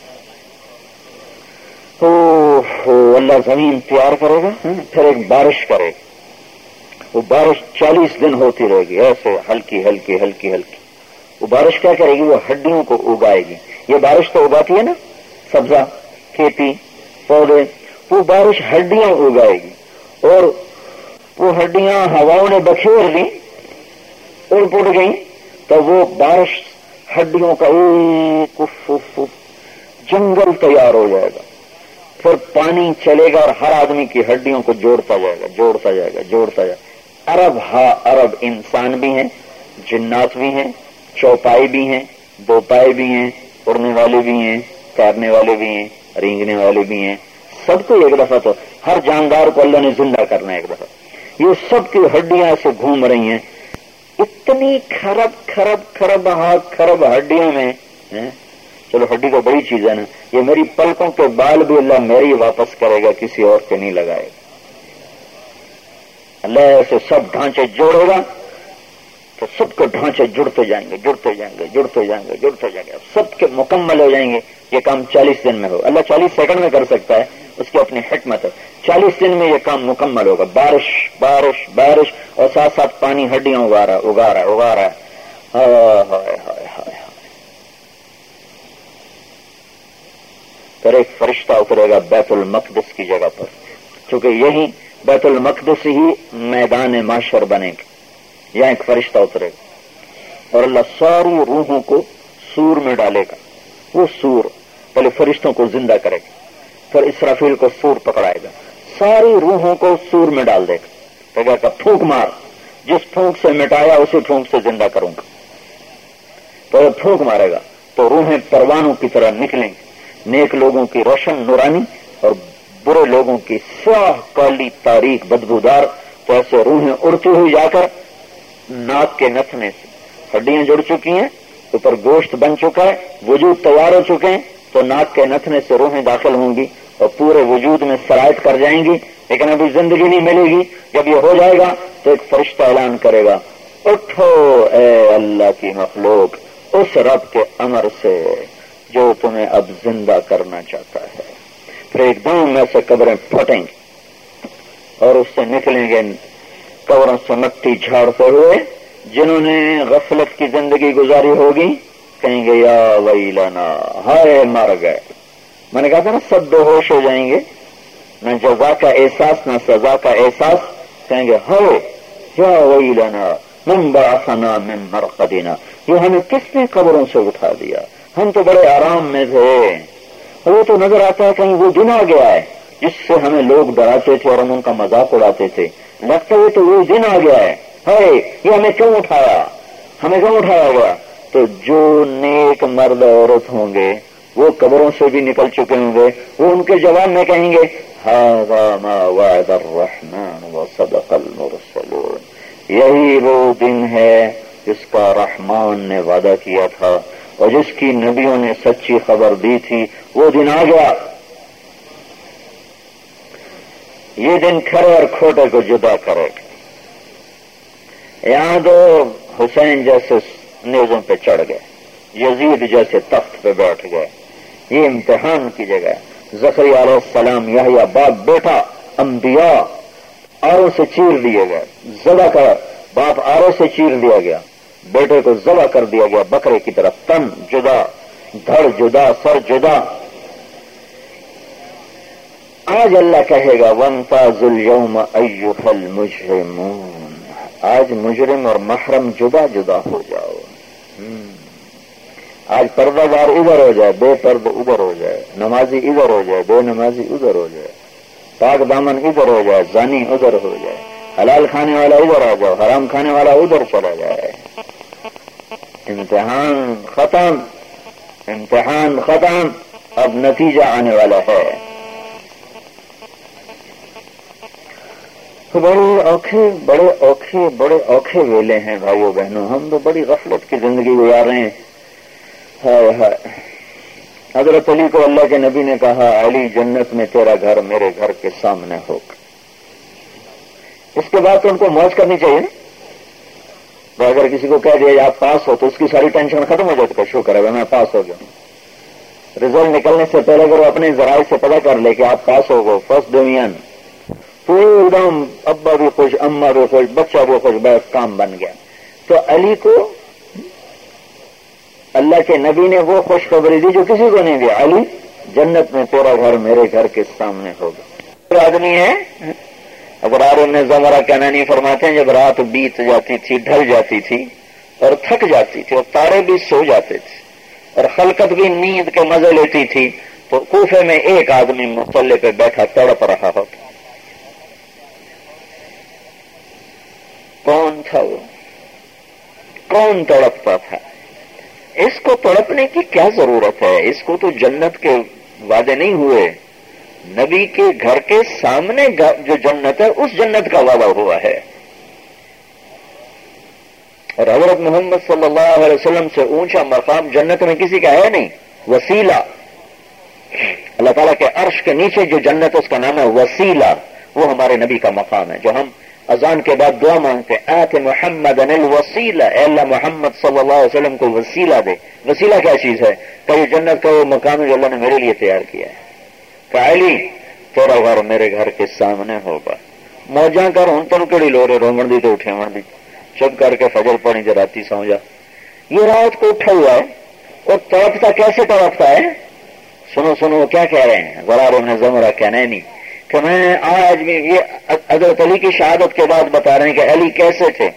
اللہ زمین تیار کرے گا، پھر ایک بارش کرے گا، وہ بارش چالیس دن ہوتی رہے گی، ایسے ہلکی ہلکی ہلکی ہلکی، وہ بارش کیا کرے گی؟ وہ ہڈیوں کو اگائے گی۔ یہ بارش تو اگاتی ہے نا سبزہ، کھیتی، پودے، وہ بارش ہڈیاں اگائے گی، اور وہ ہڈیاں ہواؤں نے بکھیر لی، اڑ پڑ گئی، تو وہ بارش ہڈیوں کا ایک اف اف جنگل تیار ہو جائے گا، پھر پانی چلے گا اور ہر آدمی کی ہڈیوں کو جوڑتا جائے گا، جوڑتا جائے گا، جوڑتا جائے گا۔ ارب ہا ارب انسان بھی ہیں، جنات بھی ہیں، چوپائی بھی ہیں، دو پائے بھی ہیں، اڑنے والے بھی ہیں، تیرنے والے بھی ہیں، رینگنے والے بھی ہیں، سب کو ایک دفعہ تو ہر جاندار کو اللہ نے زندہ کرنا ہے ایک دفعہ، یہ سب کی ہڈیاں ایسے گھوم رہی ہیں، اتنی کھرب کھرب کھرب ہاتھ کھرب ہڈیوں میں، چلو ہڈی تو بڑی چیز ہے نا، یہ میری پلکوں کے بال بھی اللہ میری واپس کرے گا، کسی اور کے نہیں لگائے گا، اللہ ایسے سب ڈھانچے جوڑے گا تو سب کے ڈھانچے جڑتے جائیں گے، جڑتے جائیں گے، جڑتے جائیں گے، جڑتے جائیں گے، سب کے مکمل ہو جائیں گے۔ یہ کام چالیس دن میں ہو، اللہ چالیس سیکنڈ میں کر سکتا ہے، اس کی اپنی حکمت ہے، چالیس دن میں یہ کام مکمل ہوگا، بارش بارش بارش، اور ساتھ ساتھ پانی ہڈیاں اگا رہا ہے اگا رہا ہے اگا رہا ہے، ہائے ہائے ہائے ہائے۔ پھر ایک فرشتہ اترے گا بیت المقدس کی جگہ پر، چونکہ یہی بیت المقدس ہی میدان محشر بنے گا، یہاں ایک فرشتہ اترے گا اور اللہ ساری روحوں کو سور میں ڈالے گا، وہ سور پہلے فرشتوں کو زندہ کرے گا، پھر اسرافیل کو سور پکڑائے گا، ساری روحوں کو سور میں ڈال دے گا، کہے گا پھونک مار، جس پھونک سے مٹایا اسی پھونک سے زندہ کروں گا، تو وہ پھونک مارے گا تو روحیں پروانوں کی طرح نکلیں گی، نیک لوگوں کی روشن نورانی اور برے لوگوں کی سیاہ کالی تاریک بدبودار، تو ایسے روحیں اڑتی ہوئی جا کر ناک کے نتنے سے، ہڈیاں جڑ چکی ہیں، اوپر گوشت بن چکا ہے، وجود تیار ہو چکے ہیں، تو ناک کے نتنے سے روحیں داخل ہوں گی اور پورے وجود میں سرایت کر جائیں گی، لیکن ابھی زندگی نہیں ملے گی۔ جب یہ ہو جائے گا تو ایک فرشتہ اعلان کرے گا، اٹھو اے اللہ کی مخلوق اس رب کے امر سے جو تمہیں اب زندہ کرنا چاہتا ہے۔ پھر ایک دم میں سے قبریں پھٹیں گی اور اس سے نکلیں گے قبروں سے مٹی جھاڑتے ہوئے جنہوں نے غفلت کی زندگی گزاری ہوگی، کہیں گے یا ویلنا، ہائے مر گئے۔ میں نے کہا تھا نا سب بے ہوش ہو جائیں گے، نہ جزا کا احساس نہ سزا کا احساس، کہیں گے ہائے یا ویلنا من بعثنا من مرقدنا، یہ ہمیں کس نے قبروں سے اٹھا دیا، ہم تو بڑے آرام میں تھے۔ وہ تو نظر آتا ہے کہیں وہ دن آ گیا ہے جس سے ہمیں لوگ ڈراتے تھے اور ہم ان کا مذاق اڑاتے تھے، لگتا ہے تو وہ دن آ گیا ہے، ہائے یہ ہمیں کیوں اٹھایا، ہمیں کیوں اٹھایا گیا۔ تو جو نیک مرد عورت ہوں گے وہ قبروں سے بھی نکل چکے ہوں گے، وہ ان کے جواب میں کہیں گے ھذا ما وعد الرحمن وصدق المرسلون، یہی وہ دن ہے جس کا رحمان نے وعدہ کیا تھا اور جس کی نبیوں نے سچی خبر دی تھی، وہ دن آ گیا۔ یہ دن کھڑے اور کھوٹے کو جدا کرے گا۔ یہاں تو حسین جیسے نیزوں پہ چڑھ گئے، یزید جیسے تخت پہ بیٹھ گئے، یہ امتحان کی جگہ ہے۔ زکریا علیہ السلام یحییٰ باپ بیٹا، انبیاء آروں سے چیر دیے گئے، ذبح کر، باپ آروں سے چیر دیا گیا، بیٹے کو ذبح کر دیا گیا بکرے کی طرف، تن جدا، دھڑ جدا، سر جدا۔ آج اللہ کہے گا وَامْتَازُوا الْيَوْمَ أَيُّهَا الْمُجْرِمُونَ، آج مجرم اور محرم جدا جدا ہو جاؤ۔ آج پردہ دار ادھر ہو جائے، بے پردہ ادھر ہو جائے، نمازی ادھر ہو جائے، بے نمازی ادھر ہو جائے، پاک دامن ادھر ہو جائے، زانی ادھر ہو جائے، حلال کھانے والا ادھر آ جاؤ، حرام کھانے والا ادھر چلا جائے۔ امتحان ختم، امتحان ختم، اب نتیجہ آنے والا ہے۔ بڑے اوکھے بڑے اوکھے بڑے اوکھے ویلے ہیں بھائیو بہنوں، ہم تو بڑی غفلت کی زندگی گزار رہے ہیں۔ ہائے ہائے، حضرت علی کو اللہ کے نبی نے کہا علی جنت میں تیرا گھر میرے گھر کے سامنے ہوگا۔ اس کے بعد تو ان کو موج کرنی چاہیے نا، اگر کسی کو کہہ دیا آپ پاس ہو تو اس کی ساری ٹینشن ختم ہو جاتی ہے، شکر ہے میں پاس ہو گیا ہوں۔ رزلٹ نکلنے سے پہلے اگر وہ اپنے ذرائع سے پتہ کر لے کہ آپ پاس ہو گئے فرسٹ ڈویژن، پورے ایک دم ابا بھی خوش، اماں بھی خوش، بچہ بھی خوش، بس کام بن گیا۔ تو علی کو اللہ کے نبی نے وہ خوشخبری دی جو کسی کو نہیں دی، علی جنت میں تیرا گھر میرے گھر کے سامنے ہوگا۔ آدمی ہے ابرار نے زمرہ کہنانی فرماتے ہیں جب رات بیت جاتی تھی، ڈھل جاتی تھی اور تھک جاتی تھی اور تارے بھی سو جاتے تھے اور خلقت بھی نیند کے مزے لیتی تھی، تو کوفے میں ایک آدمی مصلی پہ بیٹھا تڑپ رہا ہوتا۔ کون تھا وہ؟ کون تڑپتا تھا؟ اس کو تڑپنے کی کیا ضرورت ہے؟ اس کو تو جنت کے وعدے نہیں ہوئے، نبی کے گھر کے سامنے جو جنت ہے اس جنت کا وعدہ ہوا ہے۔ اور حضرت محمد صلی اللہ علیہ وسلم سے اونچا مقام جنت میں کسی کا ہے نہیں۔ وسیلہ، اللہ تعالیٰ کے عرش کے نیچے جو جنت ہے اس کا نام ہے وسیلہ، وہ ہمارے نبی کا مقام ہے، جو ہم اذان کے بعد دعا مانگتے ہیں آت محمد الوسیلہ، اے اللہ محمد صلی اللہ علیہ وسلم کو وسیلہ دے۔ وسیلہ کیا چیز ہے؟ کہ یہ جنت کا وہ مقام ہے جو اللہ نے میرے لیے تیار کیا ہے۔ کہ علی تیرا گھر میرے گھر کے سامنے ہوگا۔ موجاں کر ہوں تن کڑی لو رے رومن دی تو اٹھے من دی، چپ کر کے فجر پڑی جو راتی سو جا۔ یہ رات کو اٹھا ہوا ہے اور تڑپتا کیسے تڑپتا ہے؟ سنو سنو کیا کہہ رہے ہیں، غرار ابن زمرہ کہنا ہے نہیں کہ میں آج بھی یہ حضرت علی کی شہادت کے بعد بتا رہے ہیں کہ علی کیسے تھے۔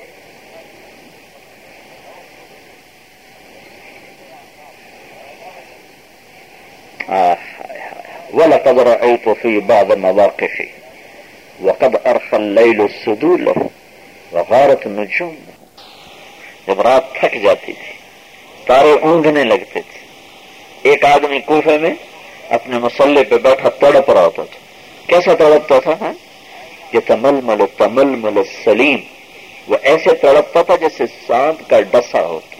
وَلَقَدْ رَأَيْتُ فِي بَعْضِ مَوَاقِفِ وَقَدْ أَرْخَى اللَّيْلُ السُّدُولَ وَغَارَتْ النُّجُومُ، جب رات تھک جاتی تھی، تارے اونگنے لگتے تھے، ایک آدمی کوفے میں اپنے مصلی پہ بیٹھا تڑپ رہا ہوتا تھا۔ کیسا تڑپتا تھا؟ یہ تململ تململ السلیم، وہ ایسے تڑپتا تھا جیسے سانپ کا ڈسا ہوتا۔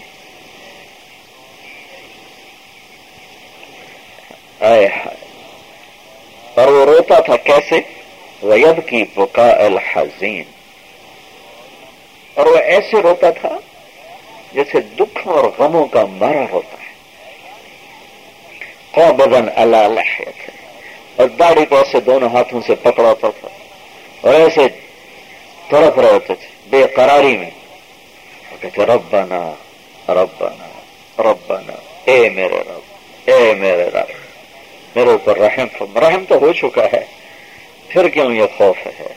آئے ہائے، اور وہ روتا تھا کیسے؟ وَيَبْكِي بُكَاءَ الْحَزِينِ، اور وہ ایسے روتا تھا جیسے دکھوں اور غموں کا مارا ہوتا ہے۔ قابضاً علی لحیتہ، اور داڑھی کو ایسے دونوں ہاتھوں سے پکڑا ہوتا تھا اور ایسے تڑپ رہے ہوتے تھے بے قراری میں. کہتے ربنا ربنا ربنا، اے میرے رب اے میرے رب میرے اوپر رحم فرما. رحم تو ہو چکا ہے، پھر کیوں یہ خوف ہے؟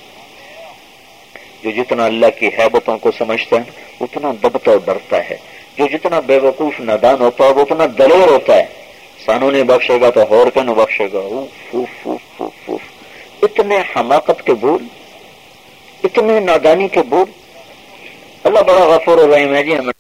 جو جتنا اللہ کی حیبتوں کو سمجھتا ہے اتنا دبتا اور ڈرتا ہے. جو جتنا بے وقوف نادان ہوتا ہے وہ اتنا دلیر ہوتا ہے. سانو نہیں بخشے گا تو اور کیوں بخشے گا. اوف اوف اوف اوف اوف. اتنے حماقت کے بول، اتنے نادانی کے بول. اللہ بڑا غفور الرحیم ہے جی. ہمیں